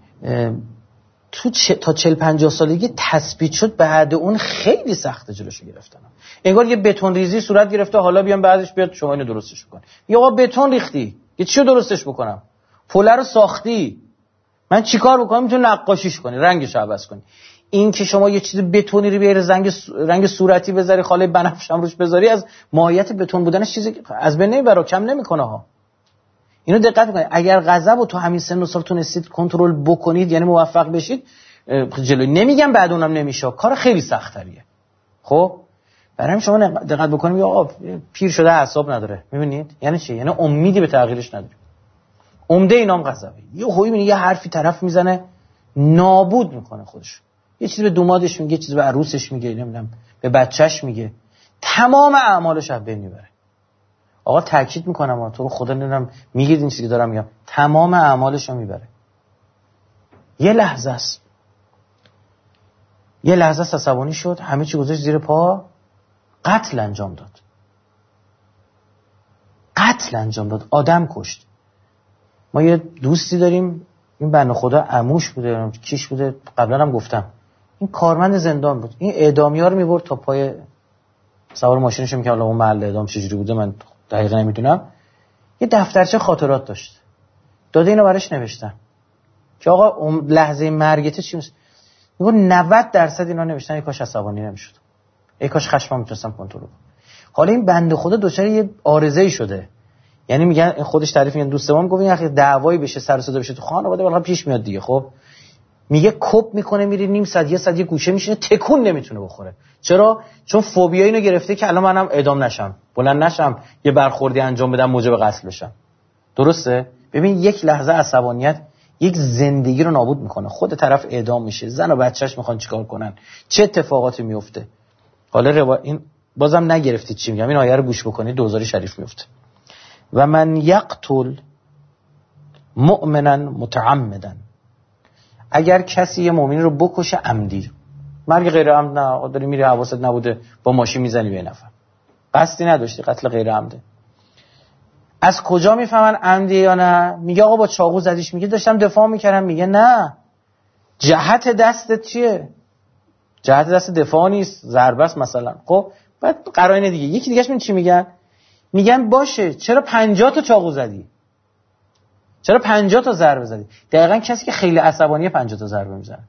تو تا 40-50 سالگی تثبیت شد، بعد اون خیلی سخته جلوشو گرفتن. انگار یه بتون ریزی صورت گرفته، حالا بیام بعدش بیاد شما اینو درستش بکن. یا آقا بتون ریختی، یه چیو درستش بکنم، پله رو ساختی، من چیکار بکنم؟ میتونی نقاشیش کنی، رنگش رو عوض کنی. این که شما یه چیز بتونی رو بیاری رنگ صورتی بذاری، خاله بنفش هم روش بذاری، از ماهیت بتون بودنش چیزی از بین نمیبره، کم نمیکنه ها. اینو دقت کنید. اگر غضب رو تو همین سن و سال تونستید کنترل بکنید، یعنی موفق بشید، جلوی نمیگم بعد اونم نمیشه، کار خیلی سخت‌تریه. خب برای همین شما دقت بکنید، آقا پیر شده اعصاب نداره. میبینید یعنی چی؟ یعنی امیدی به تغییرش نداره. عمده اینام غضبه. یه خوبی میبینی یه حرفی طرف میزنه نابود میکنه خودش، یه چیزی به دومادش میگه، یه چیزی به عروسش میگه، نمیدونم به بچهش میگه، تمام اعمالش از بین میبره. آقا تاکید میکنم تو رو خدا، نمیدونم میگید این چیزی که دارم میگم، تمام اعمالش رو میبره. یه لحظه است، یه لحظه است عصبانی شد، همه چی گذاشت زیر پا، قتل انجام داد، آدم کشت. ما یه دوستی داریم، این بنده خدا عموش بوده، کیش بوده، قبلا هم گفتم، این کارمند زندان بود، این اعدامی‌ها رو میبرد تا پای سوار ماشینش میگه، حالا اون محل اعدام چجوری بوده من دقیقاً نمیدونم. یه دفترچه خاطرات داشت، داده اینو براش نوشتن که آقا لحظه مرگت چی میشه. میگه 90% اینا نوشتن، کاش عصبانی نمیشد. ای کاش خشمم میتونستم کنترل کنم. حالا این بنده خدا دچار یه عارضه‌ای شده، یعنی میگن خودش تعریف میگن دوست ما میگه اخی دعوایی بشه سر صدا بشه تو خانواده واقعا پیش میاد دیگه. خب میگه کپ میکنه میره نیم ساعت یه ساعت یه گوشه میشینه تکون نمیتونه بخوره. چرا؟ چون فوبیا اینو گرفته که الان منم اعدام نشم، بلند نشم، یه برخوردی انجام بدم موجب قتل بشم. درسته؟ ببین یک لحظه عصبانیت یک زندگی رو نابود میکنه. خود طرف اعدام میشه، زن و بچهش میخوان چیکار کنن، چه اتفاقاتی میفته. حالا این بازم نگرفتید چی میگم، این آیه رو گوش بکنید، دوزاری شریف میفته. و من یقتل مؤمنا متعمدا، اگر کسی یه مؤمن رو بکشه عمدی، مرگ غیر عمد نه، داری میری حواست نبوده با ماشین میزنی به نفر، قصدی نداشتی، قتل غیر عمده. از کجا میفهمن عمدی یا نه؟ میگه آقا با چاقو زدیش، میگه داشتم دفاع میکردم، میگه نه، جهت دستت چیه؟ جهت دست دفاع نیست، ضربه است مثلا. خب بعد قرائن دیگه، یکی دیگه‌اش من چی میگن؟ میگن باشه چرا 50 تا چاقو زدی؟ چرا 50 تا ضربه زدی؟ دقیقاً کسی که خیلی عصبانیه 50 تا ضربه میزنه.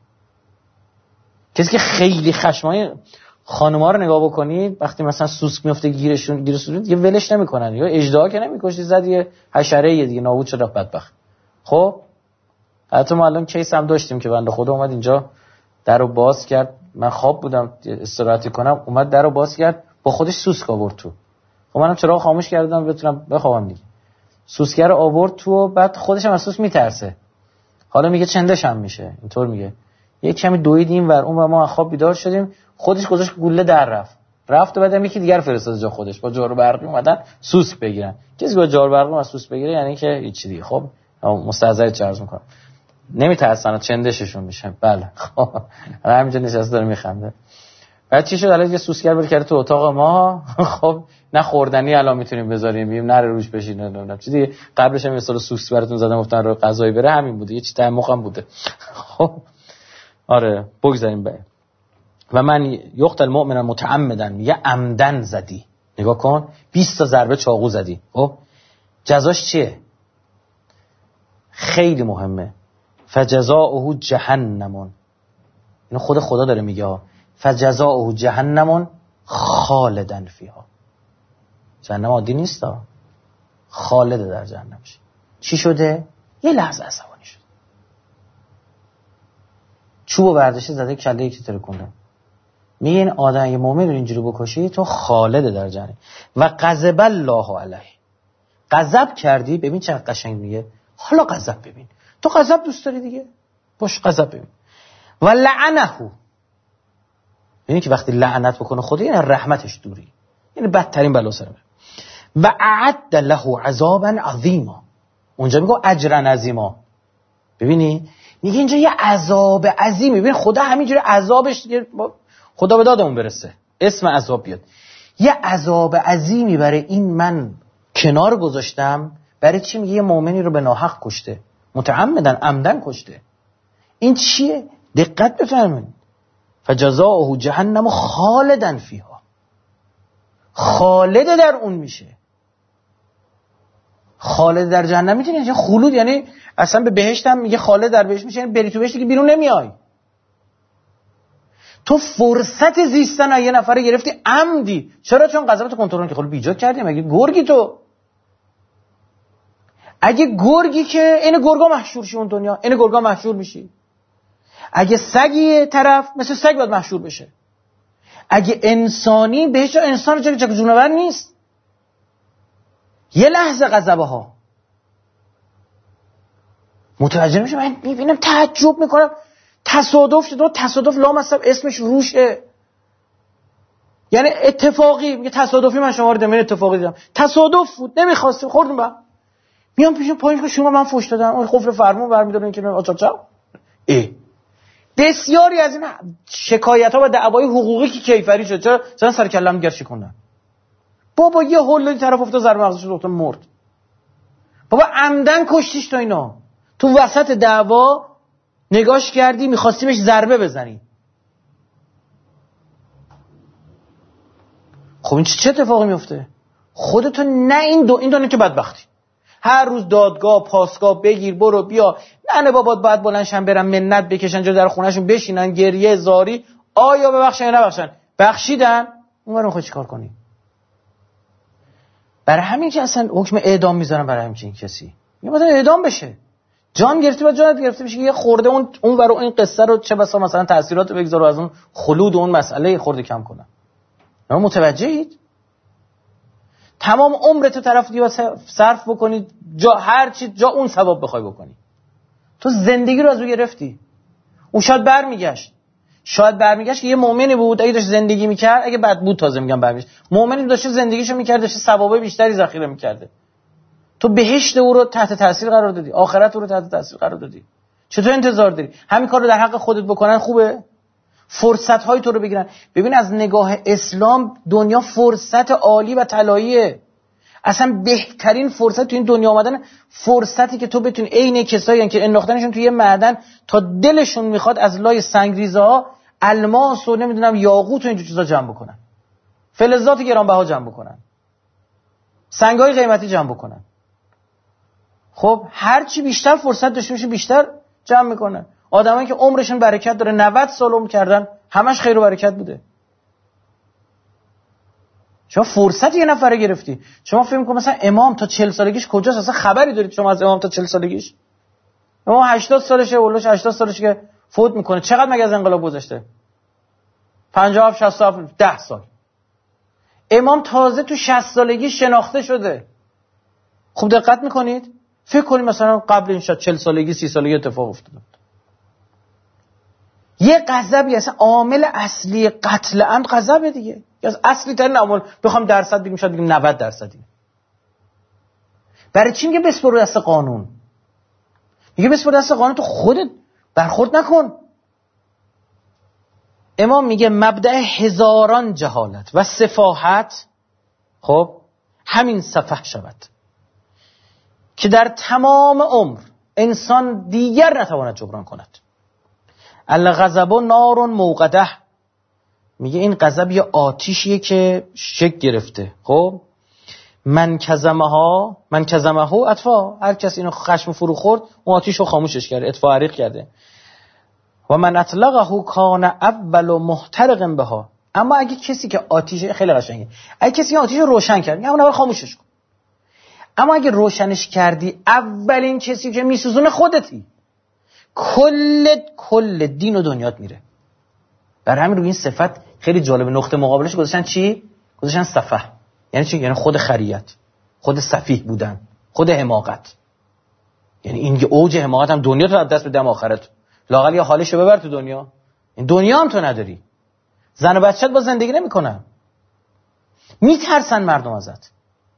کسی که خیلی خشمای خانم‌ها رو نگاه بکنید وقتی مثلا سوسک میفته گیرشون دیگه ولش نمیکنن، یا اژدها که نمیکشی، زد یه حشره دیگه نابود شد بدبخت. خب حتی ما الان کیس هم داشتیم که بنده خدا اومد اینجا درو باز کرد، من خواب بودم استراحت کنم، اومد درو باز کرد با خودش سوسک آورد تو. خب منم چراغ خاموش کردم بتونم بخوابم دیگه. سوسکر آورد تو و بعد خودش هم از سوسک میترسه. حالا میگه چندش هم میشه، اینطور میگه. یک کمی دویدیم ور اون و ما خواب بیدار شدیم، خودش گذاشت گوله در رفت و بعدم یکی دیگر فرستاد جا خودش، با جارو برقی اومدن سوسک بگیرن. کسی با جارو برقی از سوسک بگیره یعنی که هیچ چیزی. خب مستعذر چارج میکنم، نمیترسن چندششون میشه. بله خب همینجا نشسته داره میخنده. بعد چی شد؟ الان یه سوسکر بر کرده تو اتاق ما. خب نه خوردنی الان میتونیم بذاریم، بیم نره روش بشینه، نه چیزی. قبلش هم مثلا سوسک براتون زدم گفتن رو غذایی بره، همین بوده، یه چیز ته مخم بوده. خب آره بگذاریم به. و من یقتل مؤمنا متعمدا، میگه عمدن زدی، نگاه کن 20 تا ضربه چاقو زدی. خب جزاش چیه؟ خیلی مهمه. فجزاؤه جهنم، اینو خود خدا داره میگه، فجزاؤه جهنم خالدا فیها. جهنم عادی نیست، خالد در جهنم شه. چی شده؟ یه لحظه عصبانی شد، چوبو برداشته زده کله یکی ترکونده. میگه این آدم یه مؤمن رو اینجوری بکشی تو خالد در جهنم. و غضب الله علیه، غضب کردی. ببین چقدر قشنگ میگه، حالا غضب ببین، تو غضب دوست داری دیگه، باش غضب ببین. و لعنه، یعنی که وقتی لعنت بکنه خدا این رحمتش دوری، یعنی بدترین بلا سر میاره. و اعد له عذابا عظیما، اونجا میگه اجرا عظیما. ببینی میگه اینجا یه عذاب عظیمی. ببین خدا همینجوری عذابش خدا به دادمون برسه، اسم عذاب بیاد. یه عذاب عظیمی برای این من کنار گذاشتم. برای چی؟ میگه یه مؤمنی رو به ناحق کشته، متعمدن عمدن کشته. این چیه؟ دقت بفرمایید. فجزاؤه جهنم خالدا فیها، خالد در اون میشه. خالد در جهنم میتونه یعنی خلود، یعنی اصلا به بهشت هم میگه خالد در بهشت میشه، یعنی بری تو بهشت دیگه بیرون نمیای. تو فرصت زیستن یه نفر گرفتی عمدی. چرا؟ چون غضبتو کنترل که خود بیجا کردی. مگه گرگی تو؟ اگه گرگی که این گرگا محشور شی اون دنیا، این گرگا محشور میشی. اگه سگی طرف مثل سگ باید محشور بشه. اگه انسانی بهش، انسان چه جونور نیست. یه لحظه غضبه ها متوجه میشه. من میبینم تعجب میکنم. تصادف شده، تصادف لامصب اسمش روشه، یعنی اتفاقی. میگه تصادفی من شما رو دمین اتفاقی دیدم، تصادف بود، نمیخواستیم خوردیم. با میام پیش پایین که شما من فوش دادم، اون قفل فرمون برمی‌دارن که آچاچا. بسیاری از این شکایت‌ها و دعوای حقوقی که کیفری شد، چرا سر کلم گر شکوندن. بابا یه هولدی طرف افتاد ضربه مغزش دکتر مرد. بابا عمدن کشتیش تو اینا. تو وسط دعوا نگاش کردی می‌خواستی بهش ضربه بزنی. خب این چه اتفاقی میفته؟ خودتو نه این دونه که بدبختی. هر روز دادگاه پاسگاه بگیر برو بیا، نه بابات باید بلندشن برن منت بکشن جا در خونهشون بشینن گریه زاری. آیا ببخشن یا نبخشن؟ بخشیدن؟ اونور میخوای چیکار کنی؟ برای همین که اصلا حکم اعدام میذارن برای همین کسی. یه مثلا اعدام بشه. جان گرفتی و جانت گرفته بشه، یه خورده اون برای این قصه رو چه بسا مثلا تاثیرات بگذاره از اون خلود اون مسئله خورده کم کنن. شما متوجهید؟ تمام عمرت طرف دیگه صرف بکنید هر چی جا اون ثواب بخوای بکنی. تو زندگی رو از اون گرفتی. اون شاید برمیگشت که یه مؤمنی بود، اگه داشت زندگی میکرد، اگه بد بود تازه میگم برمیگشت، مؤمنی داشت زندگیشو میکرد، داشت ثوابای بیشتری ذخیره میکرده. تو بهشت او رو تحت تاثیر قرار دادی، آخرت او رو تحت تاثیر قرار دادی. چطور انتظار داری همین کار رو در حق خودت بکنن؟ خوبه؟ فرصت های تو رو بگیرن. ببین از نگاه اسلام دنیا فرصت عالی و طلاییه. اصلا بهترین فرصت تو این دنیا آمدن، فرصتی که تو بتونی عین کسایی که انداختنشون توی یه معدن تا دلشون میخواد از لای سنگریزه ها الماس و نمیدونم یاقوت و اینجور چیزا جمع بکنن، فلزات گرانبها جمع بکنن، سنگای قیمتی جمع بکنن. خب هر چی بیشتر فرصت داشته باشه بیشتر جمع میکنن. آدمایی که عمرشون برکت داره 90 سال عمر کردن، همش خیر و برکت بوده. شما فرصت یه نفره گرفتی. شما فکر می‌کنید مثلا امام تا 40 سالگیش کجاست؟ اصلا خبری دارید شما از امام تا 40 سالگیش؟ امام 80 سالشه، اولش 80 سالشه که فوت میکنه. چقدر مگه از انقلاب گذشته؟ 57 67 10 سال. امام تازه تو 60 سالگی شناخته شده. خوب دقت میکنید؟ فکر کنید مثلا قبل این 40 سالگی 30 سالگی اتفاق افتاده. یه غضبی اصلا عامل اصلی قتل عمد غضبه دیگه. از اصلی ترین عامل بخوام درصد بگیم شاید بگیم 90%. برای چی میگه بسپر دست قانون؟ میگه بسپر دست قانون، تو خودت برخورد نکن. امام میگه مبدأ هزاران جهالت و سفاهت خب همین سفه شود که در تمام عمر انسان دیگر نتواند جبران کند. الغضب نار موقده، میگه این غضب یه آتیشیه که شک گرفته. خب من کظمه اطفا، هر کس اینو خشم فرو خورد اون آتیشو خاموشش کرده، اطفاء عریق کرده. و من اطلقه کان اول محترق بها، اما اگه کسی که آتیش خیلی قشنگه، اگه کسی آتیشو روشن کرد میگه اون اول خاموشش کن. اما اگه روشنش کردی اولین کسی که میسوزونه خودتی. کل دین و دنیات میره. برای همین رو این صفت خیلی جالب، نقطه مقابلش گذاشتن چی؟ گذاشتن سفه. یعنی چی؟ یعنی خود خریت، خود سفیه بودن، خود حماقت. یعنی این اوج حماقت هم دنیا تو از دست بدم آخرت. لااقل یا حالشو ببر تو دنیا. این دنیا هم تو نداری. زن و بچه‌ت با زندگی نمی‌کنن. میترسن مردم ازت.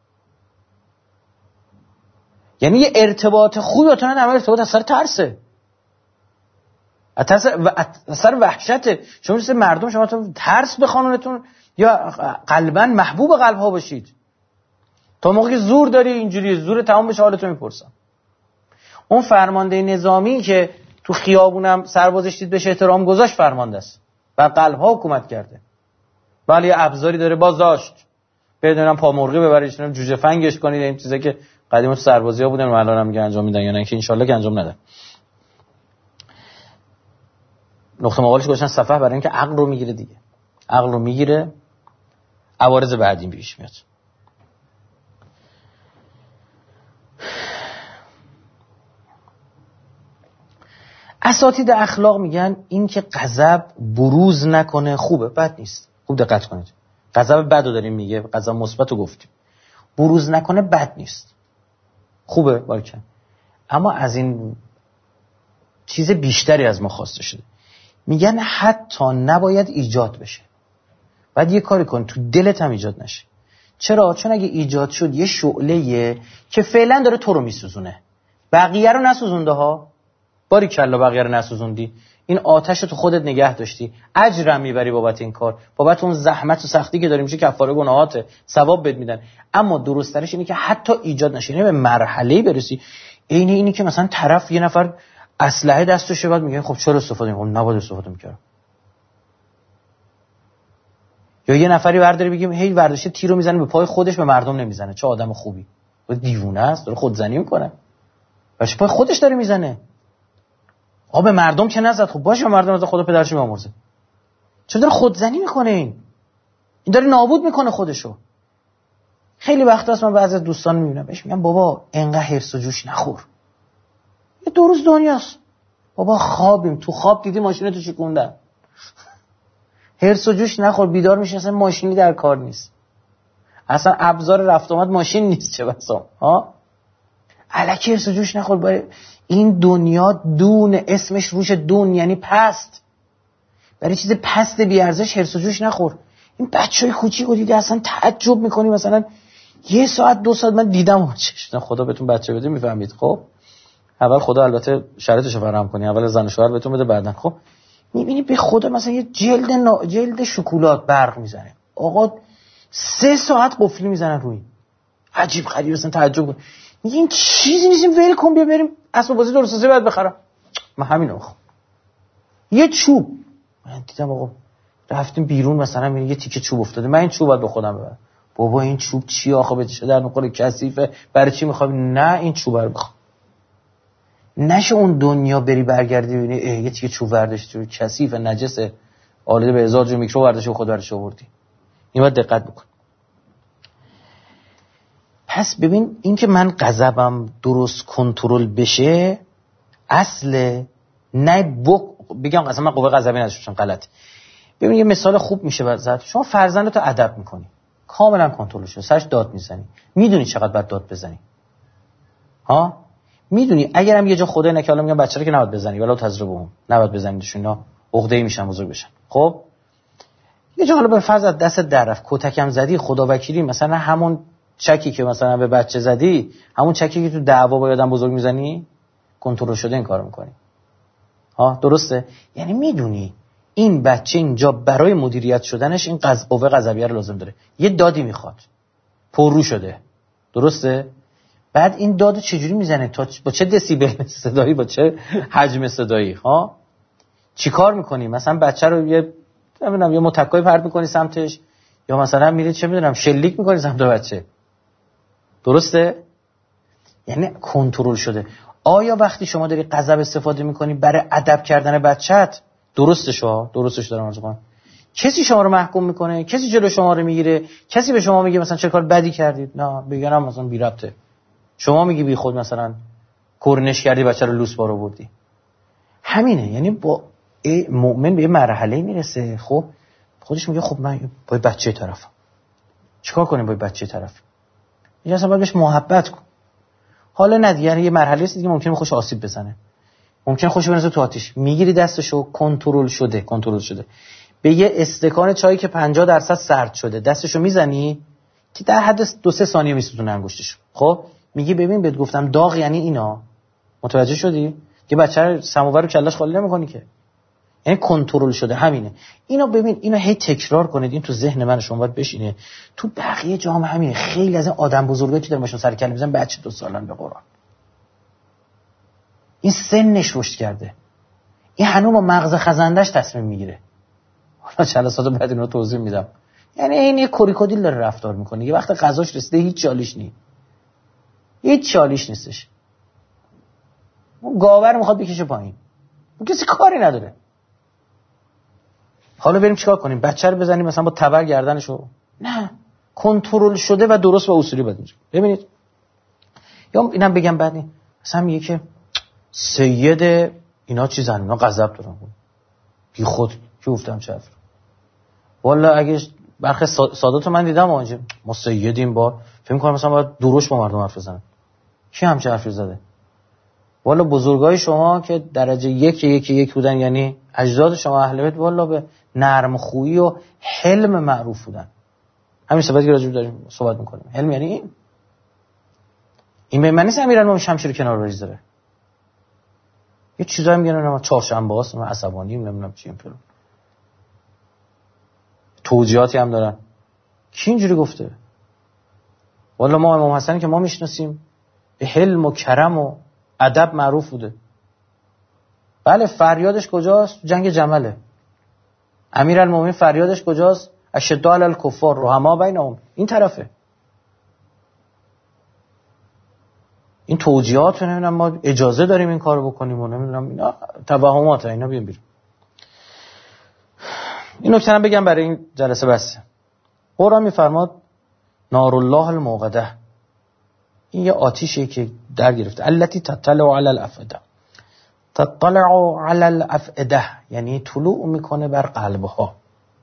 یعنی یه ارتباط خوبی با تو ندارن، ارتباط اثر ترسه. اثر وحشته. شما مثل مردم شما تو ترس به خانونتون یا قلباً محبوب قلب‌ها باشید. تا موقعی زور داری اینجوری زور تمام بشه حالتو میپرسن. اون فرمانده نظامی که تو خیابونم سربازش دید بهش احترام گذاشت فرمانده است. و قلب‌ها حکومت کرده. ولی یه ابزاری داره باز داشت. بدونم پا مرغی ببرید، جوجه فنگش کنید، این چیزا که قدیما تو سربازی‌ها بودن و الان هم میگن انجام میدن یا نه که ان شاءالله که انجام ندن. نقطه مقابلش گذاشتن صفحه برای اینکه عقل رو میگیره دیگه. عقل رو میگیره، عوارض بعدی پیش میاد. اساتید اخلاق میگن این که غضب بروز نکنه خوبه، بد نیست. خوب دقت کنید. غضب بدو داریم میگه، غضب مثبتو گفتیم. بروز نکنه بد نیست. خوبه باشه. اما از این چیز بیشتری از ما خواسته شده. میگن حتی نباید ایجاد بشه. بعد یه کاری کن تو دلت هم ایجاد نشه. چرا؟ چون اگه ایجاد شد یه شعله‌ایه که فعلا داره تو رو میسوزونه. بقیه رو نسوزونده ها. باریکلا بقیه رو نسوزوندی. این آتش رو تو خودت نگه داشتی. اجرم میبری بابت این کار. بابت اون زحمت و سختی که داری میشه کفاره گناهاته. ثواب بهت میدن. اما درست‌ترش اینه که حتی ایجاد نشه. یعنی به مرحله‌ای برسی اینی که مثلا طرف یه نفر اسلحه دستشه بعد میگه خب چرا استفاده می‌کنم؟ نباید استفاده می‌کردم. یا یه نفری برداره بگیم هی ورداشه تیرو میزنه به پای خودش، به مردم نمیزنه. چه آدم خوبی. دیوونه است، داره خودزنی میکنه. باشه پای خودش داره میزنه. آ به مردم که نزد. خب باشه مردم از خدا پدرش میامرزه. چرا داره خودزنی میکنه این این داره نابود میکنه خودشو. خیلی وقتا من بعضی از دوستان میبینم بهش میگم بابا انقدر هرس و جوش نخور، یه 2 روز دنیاست. بابا خوابیم، تو خواب دیدی ماشینتو شکوندن. هرس و جوش نخور، بیدار میشی اصلا ماشینی در کار نیست، اصلا ابزار رفت آمد ماشین نیست، چه بسا الکی هرس و جوش نخور. این دنیا دون، اسمش روش دون یعنی پست، برای چیز پست بی ارزش هرس و جوش نخور. این بچهای کوچیکو دیدی اصلا تعجب میکنی، مثلا 1 ساعت 2 ساعت من دیدم خدا بهتون بچه بده میفهمید. خب اول خدا البته شرایطشو فراهم کنی، اول زن و شوهر بهتون بده، بعدن خب میبینی به خدا مثلا یه جلد شکلات برق میزنه، آقا 3 ساعت قفلی میزنن روی، عجیب غریب اصلا تعجب کن. میگه این چیزی نیست، ول کن بیا بریم اسباب بازی درست بعد بخرم. من همینو میخوام. یه چوب من دیدم آقا رفتیم بیرون مثلا میگه یه تیکه چوب افتاده، من این چوب باید به خودم ببرم. بابا این چوب چی آخه به چه در میخوره، کثیفه، برای چی میخوای؟ نه این چوب رو میخوام. نشه اون دنیا بری برگردی ببینی یه تیکه چوب برداشتی کثیفه نجسه آلوده به 1000 جو میکرو برداشتی و خود برش آوردی. این باید دقت بکن. پس ببین این که من غضبم درست کنترل بشه اصل نه بگم اصلا من قوه غضبی نداشتم غلط. ببین یه مثال خوب میشه برات. شما فرزندتو ادب میکنی، کاملا کنترلش رو، سرش داد میزنی، میدونی چقدر باید داد بزنی ها، میدونی اگرم یه جا خدای نکرده حالا میگم بچه‌ها که نباید بزنی ولی تجربه نباید بزنیدشون، اینا عقده‌ای میشن بزرگ بشن. خب یه جا حالا به فرض از دست در رفت کتکم زدی، خدا وکیلی مثلا همون چکی که مثلا به بچه زدی، همون چکی که تو دعوا با آدم بزرگ میزنی، کنترل شده این کارو میکنی ها، درسته؟ یعنی میدونی این بچه اینجا برای مدیریت شدنش این قوه غضبیه رو لازم داره، یه دادی میخواد، پررو شده، درسته؟ بعد این دادو چجوری میزنه، تا با چه دسیبل صدایی، با چه حجم صدایی ها، چیکار میکنی؟ مثلا بچه رو یه نمیدونم یه متکای پرت میکنی سمتش، یا مثلا میری چه میدونم شلیک میکنی سمت بچه، درسته؟ یعنی کنترل شده. آیا وقتی شما داری غضب استفاده میکنی برای ادب کردن بچت، درستش دارم عرض کنم، کسی شما رو محکوم میکنه، کسی جلو شما رو میگیره، کسی به شما میگه مثلا چه کار بدی کردید، نه بگم مثلا بی ربطه، شما میگی بی خود مثلا کرنش کردی بچه رو لوس بار آوردی. همینه، یعنی با مؤمن به یه مرحله میرسه، خب خودش میگه خب من با بچه طرفم، چیکار کنیم با بچه طرف؟ یه اصلا باید بهش محبت کن. حالا نه دیگه یه مرحله است دیگه ممکنه خوش آسیب بزنه، ممکنه خوش بنزه تو آتیش، میگیری دستشو، کنترل شده به یه استکان چایی که 50% سرد شده دستشو میزنی که در حد 2-3 ثانیه میسوزونه انگشتشو. خب میگی ببین بهت گفتم داغ یعنی اینا، متوجه شدی؟ که بچه رو سماور رو کلاش خالی نمی‌کنی که، یعنی کنترل شده. همینه. اینو ببین، اینو هی تکرار کنید، این تو ذهن من شما باید بشینه. تو بقیه جامعه همینه. خیلی از این آدم بزرگایی که در ماشین سر کله میزنن بچه 2 سالن به قرآن. این سنش رشد کرده، این هنوز با مغز خزندش تصمیم میگیره. حالا جلسات بعد اینو توضیح میدم. یعنی این یه کوریکودیل داره رفتار میکنه، یه وقت غذاش رسیده هیچ چالیش نیستش. اون گاور میخواد بکشه پایین، اون کسی کاری نداره. حالا بریم چیکار کنیم؟ بچه رو بزنیم مثلا با تبر گردنشو؟ نه، کنترل شده و درست و اصولی باید اینجا. ببینید، یا اینم بگم بعد مثلا میگه که سید اینا چیزن، اینا غضب دارن، بی خود کی گفتم چه حرف؟ والا اگه برخی ساداتو من دیدم آنجا ما سیدیم، با فکر می‌کنم مثلا باید دروش با مردم حرف بزنن. کی همچه حرفی زده؟ والا بزرگای شما که درجه 1 بودن، یعنی اجداد شما اهل بیت، والا به نرم خویی و حلم معروف بودن. همین صفاتی که راجع داریم صحبت می‌کنیم. حلم یعنی این به معنی نیست امیرالمومنین شمشیر کنار بریزه. یه چیزایی میگن ما چهارشنبه هاست، ما عصبانیم، نمیدونم چی اینطور. توجیهاتی هم دارن. کی اینجوری گفته؟ والا ما امام حسنی که ما میشناسیم به حلم و کرم و ادب معروف بوده. بله، فریادش کجاست؟ جنگ جمله. امیرالمومنین فریادش کجاست؟ اشداء علی الکفار رحما بینهم. این طرفه. این توجیهات نمیدونم ما اجازه داریم این کارو بکنیم و نمیدونم اینا توهمات، اینا بیام بیرون. این نکته رو بگم برای این جلسه بس. قرآن میفرماد نار الله الموقده، این یه آتیشی که در گرفته. التی تطلع علی الافئده، تطلع علی الافئده یعنی طلوع میکنه بر قلبها.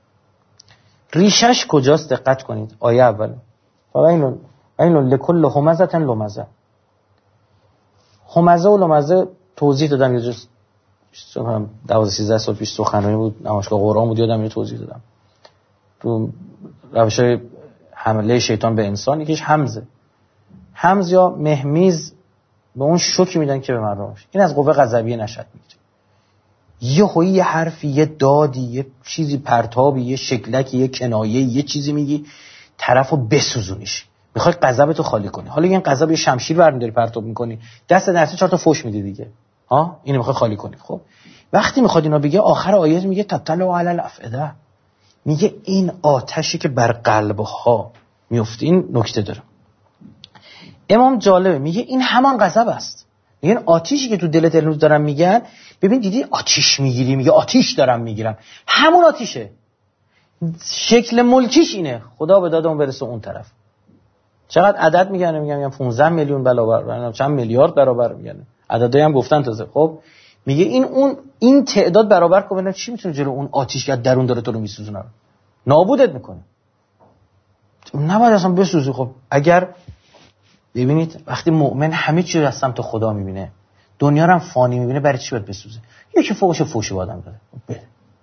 ریشش کجاست؟ دقت کنید. آیه اول فویل لکل همزه لمزه. همزه و لمزه توضیح دادم یه جز 12-13 سال پیش سخنرانی بود، نمایشگاه قرآن بود، یادم اینو توضیح دادم. تو روش‌های حمله شیطان به انسان یکیش همز یا مهمیز به اون شوکی میدن که به مردمش. این از قوه غضبیه نشأت میگیره. یه حرفی، یه دادی، یه چیزی پرتابی، یه شکلکی، یه کنایه، یه چیزی میگی طرفو بسوزونیش، میخوای غضبتو خالی کنی. حالا این غضب یه شمشیر برمی‌داری پرتاب میکنی، دست درسته 4 تا فوش میدی دیگه، ها اینو میخوای خالی کنی. خب وقتی میخواد اینا بگه، آخر آیه میگه تطلع علی الافئده، میگه این آتشی که بر قلبها میفته. این نکته داره. امام جالبه، میگه این همان غضب است. میگه این آتیشی که تو دلت الان دارن میگن، ببین دیدی آتیش میگیری، میگه آتیش دارم میگیرم، همون آتیشه. شکل ملکیش اینه. خدا به دادمون برسه اون طرف. چقدر عدد میگن 15 میلیون برابر، چند میلیارد برابر میگن. عددایی هم گفتن تازه. خب میگه این تعداد برابر کن ببینم چی میتونه جلو اون آتیش که درون داره تو رو میسوزونه، نابودت میکنه. نباید اصلا بسوزی. خب اگر ببینید وقتی مؤمن همه چیز از سمت خدا میبینه، دنیا رو هم فانی میبینه، برای چی باید بسوزه؟ یکی فوقش فوشی با آدم داده، بده.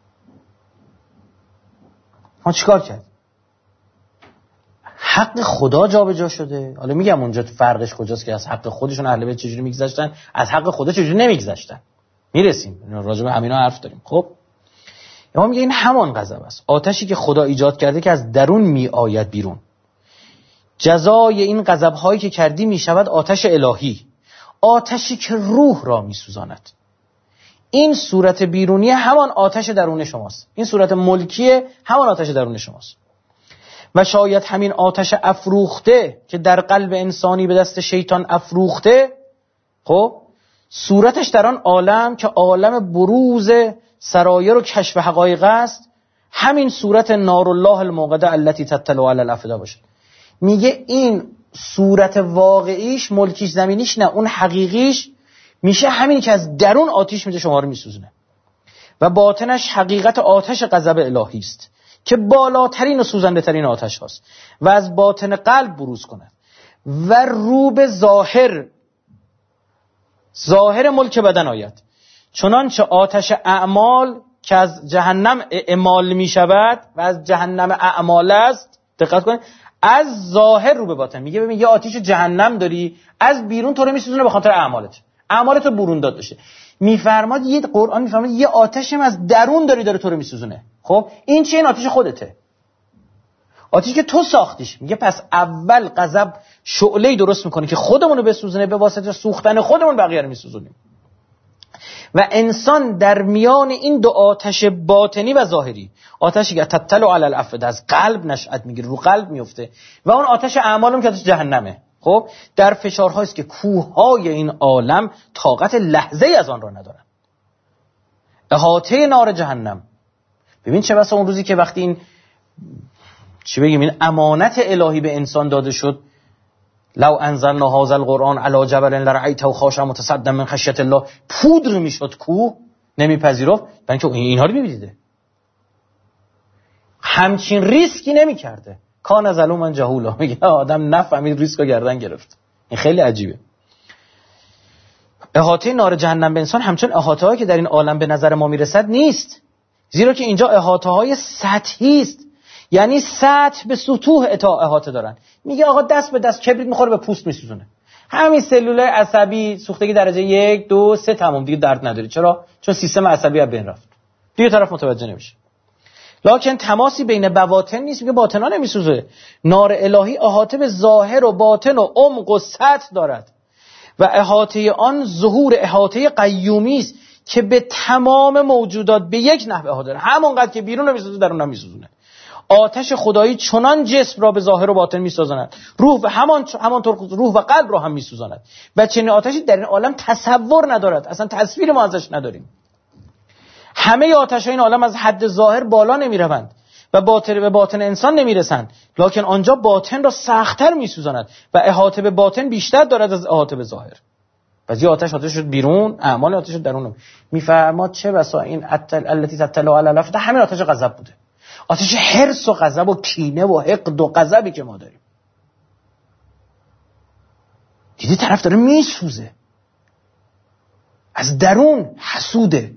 ما چیکار کرد؟ حق خدا جابجا شده. حالا میگم اونجا فرقش کجاست که از حق خودشون اهل بیت چجوری میگذشتن، از حق خدا چجوری نمیگذشتن. میرسیم راجع به همینا حرف داریم. خب امام میگه این همان غضب است، آتشی که خدا ایجاد کرده که از درون میآید بیرون. جزای این غضب‌هایی که کردی میشود آتش الهی، آتشی که روح را میسوزاند. این صورت بیرونی همان آتش درون شماست. این صورت ملکی همان آتش درون شماست. و شاید همین آتش افروخته که در قلب انسانی به دست شیطان افروخته، خب صورتش در آن عالم که عالم بروز سرایر و کشف حقایق است، همین صورت نار الله الموقده التي تطلع علی الافئده باشه. میگه این صورت واقعیش، ملکیش، زمینیش نه، اون حقیقیش میشه همین که از درون آتش میده شما رو میسوزونه. و باطنش حقیقت آتش غضب الهی است که بالاترین و سوزنده ترین آتش هاست و از باطن قلب بروز کند و رو به ظاهر ملک بدن آید. چنانچه آتش اعمال که از جهنم اعمال می شود و از جهنم اعمال است، دقت کنید، از ظاهر رو به باطن. میگه ببین یه آتش جهنم داری، از بیرون تو رو میسوزونه به خاطر اعمالت رو برون داد بشه. میفرماد یه قرآن میفرماد یه آتش هم از درون داره تو رو میسوزونه. خب این چیه؟ این آتش خودته، آتشی که تو ساختیش. میگه پس اول غضب شعله‌ای درست میکنه که خودمون رو بسوزونه، به واسطه سوختن خودمون بقیه رو میسوزونیم. و انسان در میان این دو آتش باطنی و ظاهری، آتشی که تطلع علی الافئده از قلب نشأت میگیره، رو قلب میفته، و اون آتش اعمالم که آتش جهنمه، خب در فشارهایی است که کوههای این عالم طاقت لحظه‌ای از آن را ندارن. احاطه نار جهنم. ببین چه بسا اون روزی که وقتی این این امانت الهی به انسان داده شد، لو انزلنا هذا القرآن على جبل لرأيته خاشعا متصدعا من خشیة الله، پودر میشد کوه، نمیپذیرفت، برای اینکه اینها رو می‌دیده. همچین ریسکی نمی‌کرده. کان ظلوما جهولا، میگه آدم نفهمید ریسک رو گردن گرفت. این خیلی عجیبه. احاطه نار جهنم به انسان همچون احاطه‌هایی که در این عالم به نظر ما میرسد نیست، زیرا که اینجا احاطه‌های سطحی است. یعنی سطح به سطوح احاطه دارن. میگه آقا دست به دست کبریت میخوره به پوست میسوزونه. همین سلولای عصبی سوختگی درجه 1 2 3 تمام، دیگه درد نداری. چرا؟ چون سیستم عصبی از بین رفت، دیگه طرف متوجه نمیشه. لکن تماسی بین بواطن نیست. میگه باطنا نمیسوزه. نار الهی احاطه به ظاهر و باطن و عمق و سطح دارد و احاطه آن ظهور احاطه قیومی است که به تمام موجودات به یک نحو احاطه داره. همونقدر که بیرون میسوزه درون هم میسوزونه. آتش خدایی چنان جسم را به ظاهر و باطن میسازاند، روح و همانطور روح و قلب را هم میسوزاند و چنین آتشی در این عالم تصور ندارد، اصلا تصویر ما ازش نداریم. همه آتش‌های این عالم از حد ظاهر بالا نمیروند و به باطن انسان نمیرسند، لکن آنجا باطن را سخت‌تر میسوزاند و احاطه به باطن بیشتر دارد از احاطه به ظاهر. بعضی آتش شد بیرون، اعمال آتش شد درون. میفرماد چه بسا این التی تطلع علی الافئده همین آتش غضب بوده، آتش حرص و غضب و کینه و حقد و غضبی که ما داریم. دیدی طرف داره میسوزه از درون، حسوده.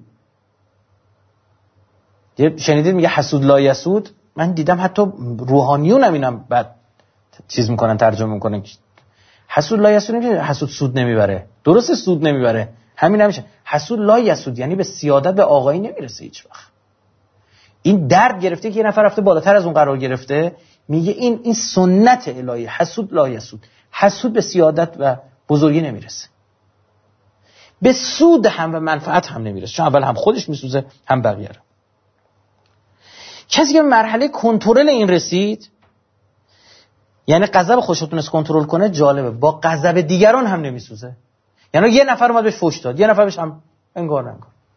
شنیدید میگه حسود لا یسود؟ من دیدم حتی روحانیون هم اینم بعد چیز میکنن، ترجمه میکنن. حسود لا یسود نمیشه حسود سود نمیبره، درسته سود نمیبره، همین نمیشه. حسود لا یسود یعنی به سیادت، به آقایی نمیرسه هیچ وقت. این درد گرفته که یه نفر رفته بالاتر از اون قرار گرفته، میگه این سنت الهی، حسود لا یسود. حسود به سیادت و بزرگی نمیرسه، به سود هم و منفعت هم نمیرسه، چون اول هم خودش میسوزه هم بقیه رو. کسی که به مرحله کنترل این رسید، یعنی غضب خودش رو تونست کنترل کنه، جالبه با غضب دیگران هم نمیسوزه. یعنی یه نفر اومد بهش فحش داد، یه نفر بهش هم انگار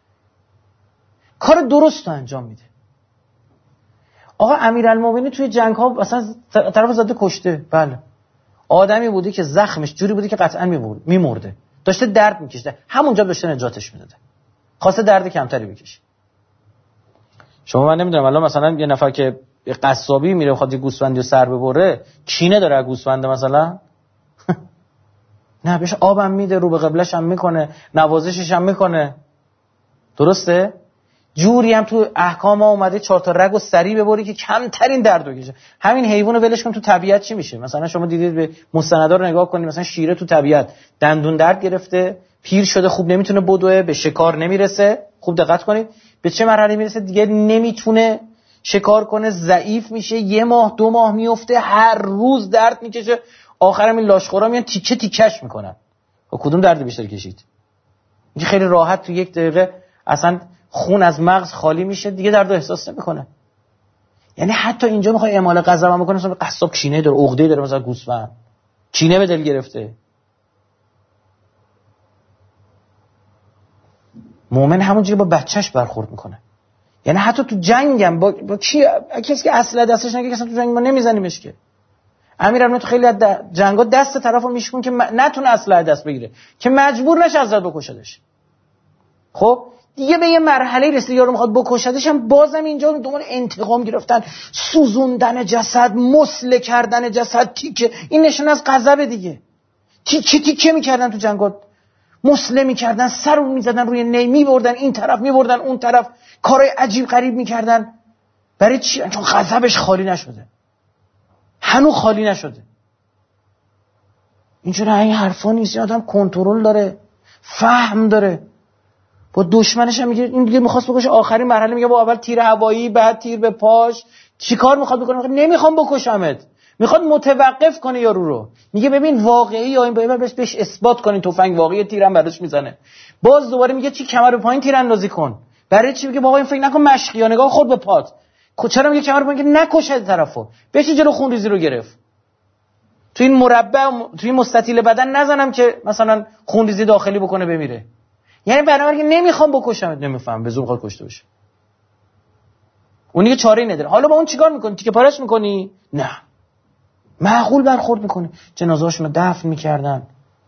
کار درست رو انجام میده. آقا امیرالمومنین توی جنگ ها مثلا طرف زده کشته، بله، آدمی بوده که زخمش جوری بوده که قطعا میمرده، داشته درد میکشیده، همونجا داشته نجاتش میداده، خواسته درد کمتری بکشه. شما من نمیدونم الان مثلا یه نفر که قصابی میره بخواد یه گوسفندی رو سر ببره، کینه داره از گوسفنده مثلا؟ نه، بهش آبم میده، رو به قبلش هم میکنه، نوازشش هم میکنه، درسته؟ جوری هم تو احکام ها اومده 4 تا رگ و سری ببری که کمترین درد بکشه. همین حیوانو ولش کن، تو طبیعت چی میشه؟ مثلا شما دیدید به مستندا رو نگاه کنید، مثلا شیره تو طبیعت دندون درد گرفته، پیر شده، خوب نمیتونه بدوه، به شکار نمیرسه. خوب دقت کنید به چه مرحله میرسه، دیگه نمیتونه شکار کنه، ضعیف میشه، 1 ماه 2 ماه میفته، هر روز درد میکشه، آخرام این لاشخورا میان تیکه تیکش میکنن. و کدوم درد بیشتر کشید؟ این خیلی راحت تو 1 دقیقه اصلا خون از مغز خالی میشه، دیگه درد احساس نمیکنه. یعنی حتی اینجا میخوای اعمال غضب هم بکنه، مثلا قصاب کینه داره، عقده داره، مثلا گوسفند کینه به دل گرفته. مؤمن همونجوری با بچهش برخورد میکنه. یعنی حتی تو جنگم با کی، کسی که اسلحه دستش نگه، کسی تو جنگ ما نمیزنیمش که. امیرالمومنین تو خیلی از جنگا دست طرفو میشکون که نتونه اسلحه دست بگیره، که مجبور نشه از رد بکشدش. خب دیگه به یه مرحله رسید یارو میخواد بکشدش، هم بازم اینجا دنبال انتقام گرفتن، سوزوندن جسد، مسله کردن جسد، تیکه. این نشون از غضب دیگه. تیکه میکردن تو جنگات، مسله میکردن، سر رو میزدن روی نی، میبردن این طرف، میبردن اون طرف، کارهای عجیب غریب میکردن. برای چی؟ چون غضبش خالی نشده، هنوز خالی نشده. اینجوری این حرفا نیست. آدم کنترل داره، فهم داره. با دشمنش هم میگه، این دیگه میخواست بکشه، آخرین مرحله میگه با اول تیر هوایی، بعد تیر به پاش. چیکار میخواد بکنه؟ نمیخوام بکشمت، میخواد متوقف کنه یارو رو. میگه ببین واقعی یا این باید بهش اثبات کنین تفنگ واقعی، تیرم براش میزنه. باز دوباره میگه چی، کمر به پایین تیر اندازی کن. برای چی؟ میگه بابا این فکر نکن مشقی، یا نگاه خورد به پات. چرا میگه کمر به پایین؟ که نکشه طرفو، بهش جلو خون ریزی رو گرفت. تو این مربع، تو این مستطیل بدن نزنم که مثلا خون ریزی داخلی بکنه بمیره. یعنی بنابراین نمیخوام بکشمت، نمیفهم به زور میخواد کشته بشه. اون دیگه چاره‌ای نداره. حالا با اون چیکار میکنی؟ تیکه پارش میکنی؟ نه، معقول برخورد میکنه. جنازه‌هاشون رو دفن میکردن،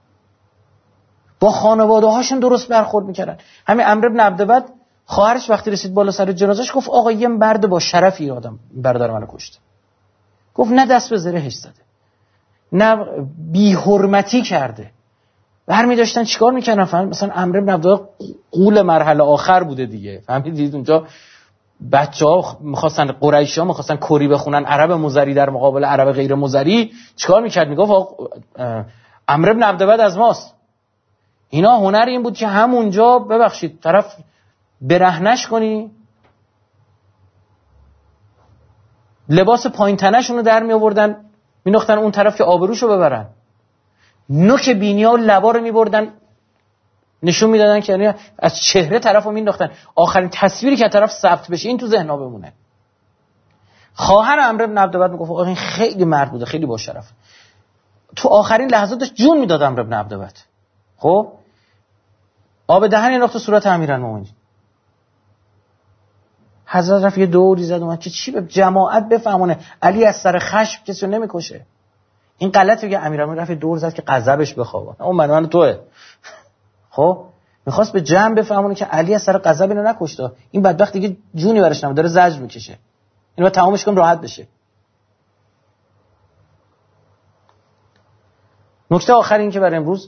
با خانواده‌هاشون درست برخورد میکردن. همین عمرو بن عبدود خواهرش وقتی رسید بالا سر جنازه‌اش گفت آقا یه مرد با شرفی آدم برادر منو کشته. گفت نه دست به زرهش زده، نه بی حرمتی کرده. برمی داشتن چیکار میکردن؟ فهمید مثلا عمرو بن عبدود غول مرحله آخر بوده دیگه. فهمیدید اونجا بچه‌ها می‌خواستن، قریشی‌ها می‌خواستن کری بخونن، عرب مزری در مقابل عرب غیر مزری، چیکار میکرد؟ میگفت عمرو بن عبدود از ماست. اینا هنر این بود که همونجا ببخشید طرف برهنش کنی، لباس پایین تنشون رو در می آوردن می‌ناختن اون طرف که آبروشو ببرن، نوک بینی‌ها و لبا رو می‌بردن نشون میدادن که یعنی از چهره طرفو مینداختن، آخرین تصویری که طرف ثبت بشه این تو ذهن‌ها بمونه. خواهر عمرو بن عبدود میگفت آقا این خیلی مرد بوده، خیلی با شرف. تو آخرین لحظات داشت جون میداد عمرو بن عبدود. خب آب دهن انداخت تو صورت امیرالمومنین. حضرت رفت یه دوری زد اومد که چی به جماعت بفهمونه علی از سر خشم کسی رو نمیکشه. این غلطه که امیرالمومنین رفت دور زد که غضبش بخوابه. اون من توئه. خب میخواست به جمع بفهمونه که علی از سر غضب اینو نکشته. این بدبخت دیگه جونی برش نمیاد، داره زجر میکشه. اینو تمامش کنم راحت بشه. نکته آخر این که برای امروز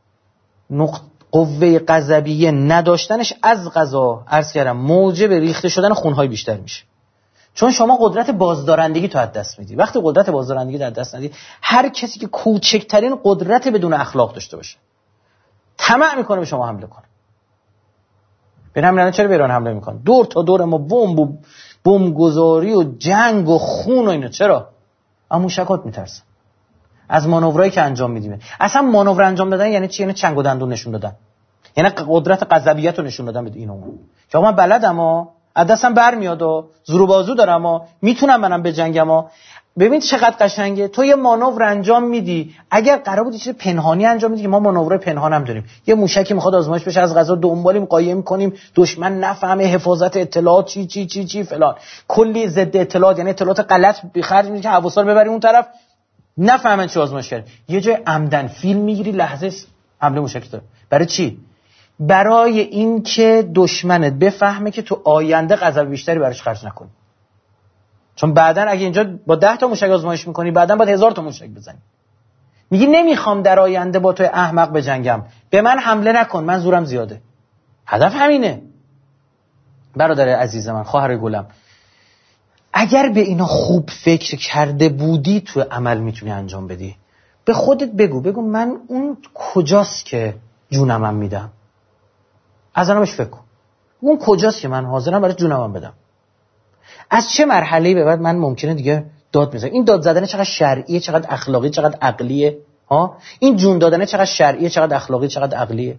قوه غضبیه نداشتنش از قضا عرض کردم موجب ریخته شدن خونهای بیشتر میشه. چون شما قدرت بازدارندگی تو از دست میدی. وقتی قدرت بازدارندگی تو از دست ندی، هر کسی که کوچکترین قدرت بدون اخلاق داشته باشه طمع میکنه به شما حمله کنه. ببینم چرا به ایران حمله میکنه؟ دور تا دور ما بمب گذاری و جنگ و خون و اینا. چرا؟ اما موشکات میترسن از مانورایی که انجام میدیم. اصلا مانور انجام دادن یعنی چی؟ یعنی چنگ و دندون نشون دادن، یعنی قدرت غضبیت رو نشون دادن به این اون که من بلدم ها، از دستم برمیاد و زور و بازو دارم ها، میتونم منم بجنگم ها. ببین چقدر قشنگه. تو یه مانور انجام میدی، اگر قرار بود چیز پنهانی انجام میدی که ما مانور پنهان هم داریم، یه موشکی میخواد آزمایش بشه از قضا دنبالیم قایم کنیم دشمن نفهمه، حفاظت اطلاعات چی چی چی چی فلان، کلی ضد اطلاعات یعنی اطلاعات غلط بخرج میدی که حواسا رو ببری اون طرف نفهمن چه آزمایش کرد. یه جای عمدن فیلم میگیری لحظه حمله موشکی داره. برای چی؟ برای این که دشمنت بفهمه که تو آینده غضب بیشتری براش خرج نکنی. چون بعدن اگه اینجا با 10 تا موشک آزمایش میکنی بعدن باید 1000 تا موشک بزنی. میگی نمیخوام در آینده با تو احمق بجنگم، به من حمله نکن، من زورم زیاده. هدف همینه. برادر عزیز من، خواهر گلم، اگر به اینا خوب فکر کرده بودی تو عمل میتونی انجام بدی. به خودت بگو من اون کجاست که جونمم میدم. از الان بهش فکر کن. اون کجاست که من حاضرم برای جونمم بدم. از چه مرحله‌ای به بعد من ممکنه دیگه داد بزنم. این داد زدن چقدر شرعیه، چقدر اخلاقی، چقدر عقلیه ها؟ این جون دادن چقدر شرعیه، چقدر اخلاقی، چقدر عقلیه.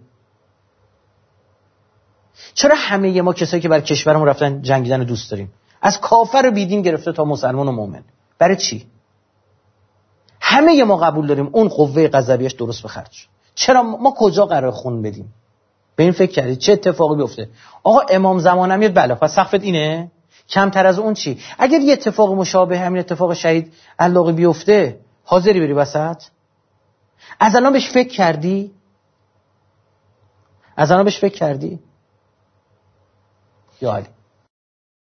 چرا همه ما کسایی که بر کشورمون رفتن جنگیدن رو دوست داریم؟ از کافر و بیدین گرفته تا مسلمان و مؤمن. برای چی؟ همه ما قبول داریم اون قوه غضبیش درست به خرج. چرا ما کجا قرار خون بدیم؟ به این فکر کردید چه اتفاقی بیفته؟ آقا امام زمان میاد بالا، پس سقفت اینه؟ کمتر از اون چی؟ اگر یه اتفاق مشابه همین اتفاق شهید علاقی بیفته، حاضری بری وسط؟ از الان بهش فکر کردی؟ از الان بهش فکر کردی؟ یا علی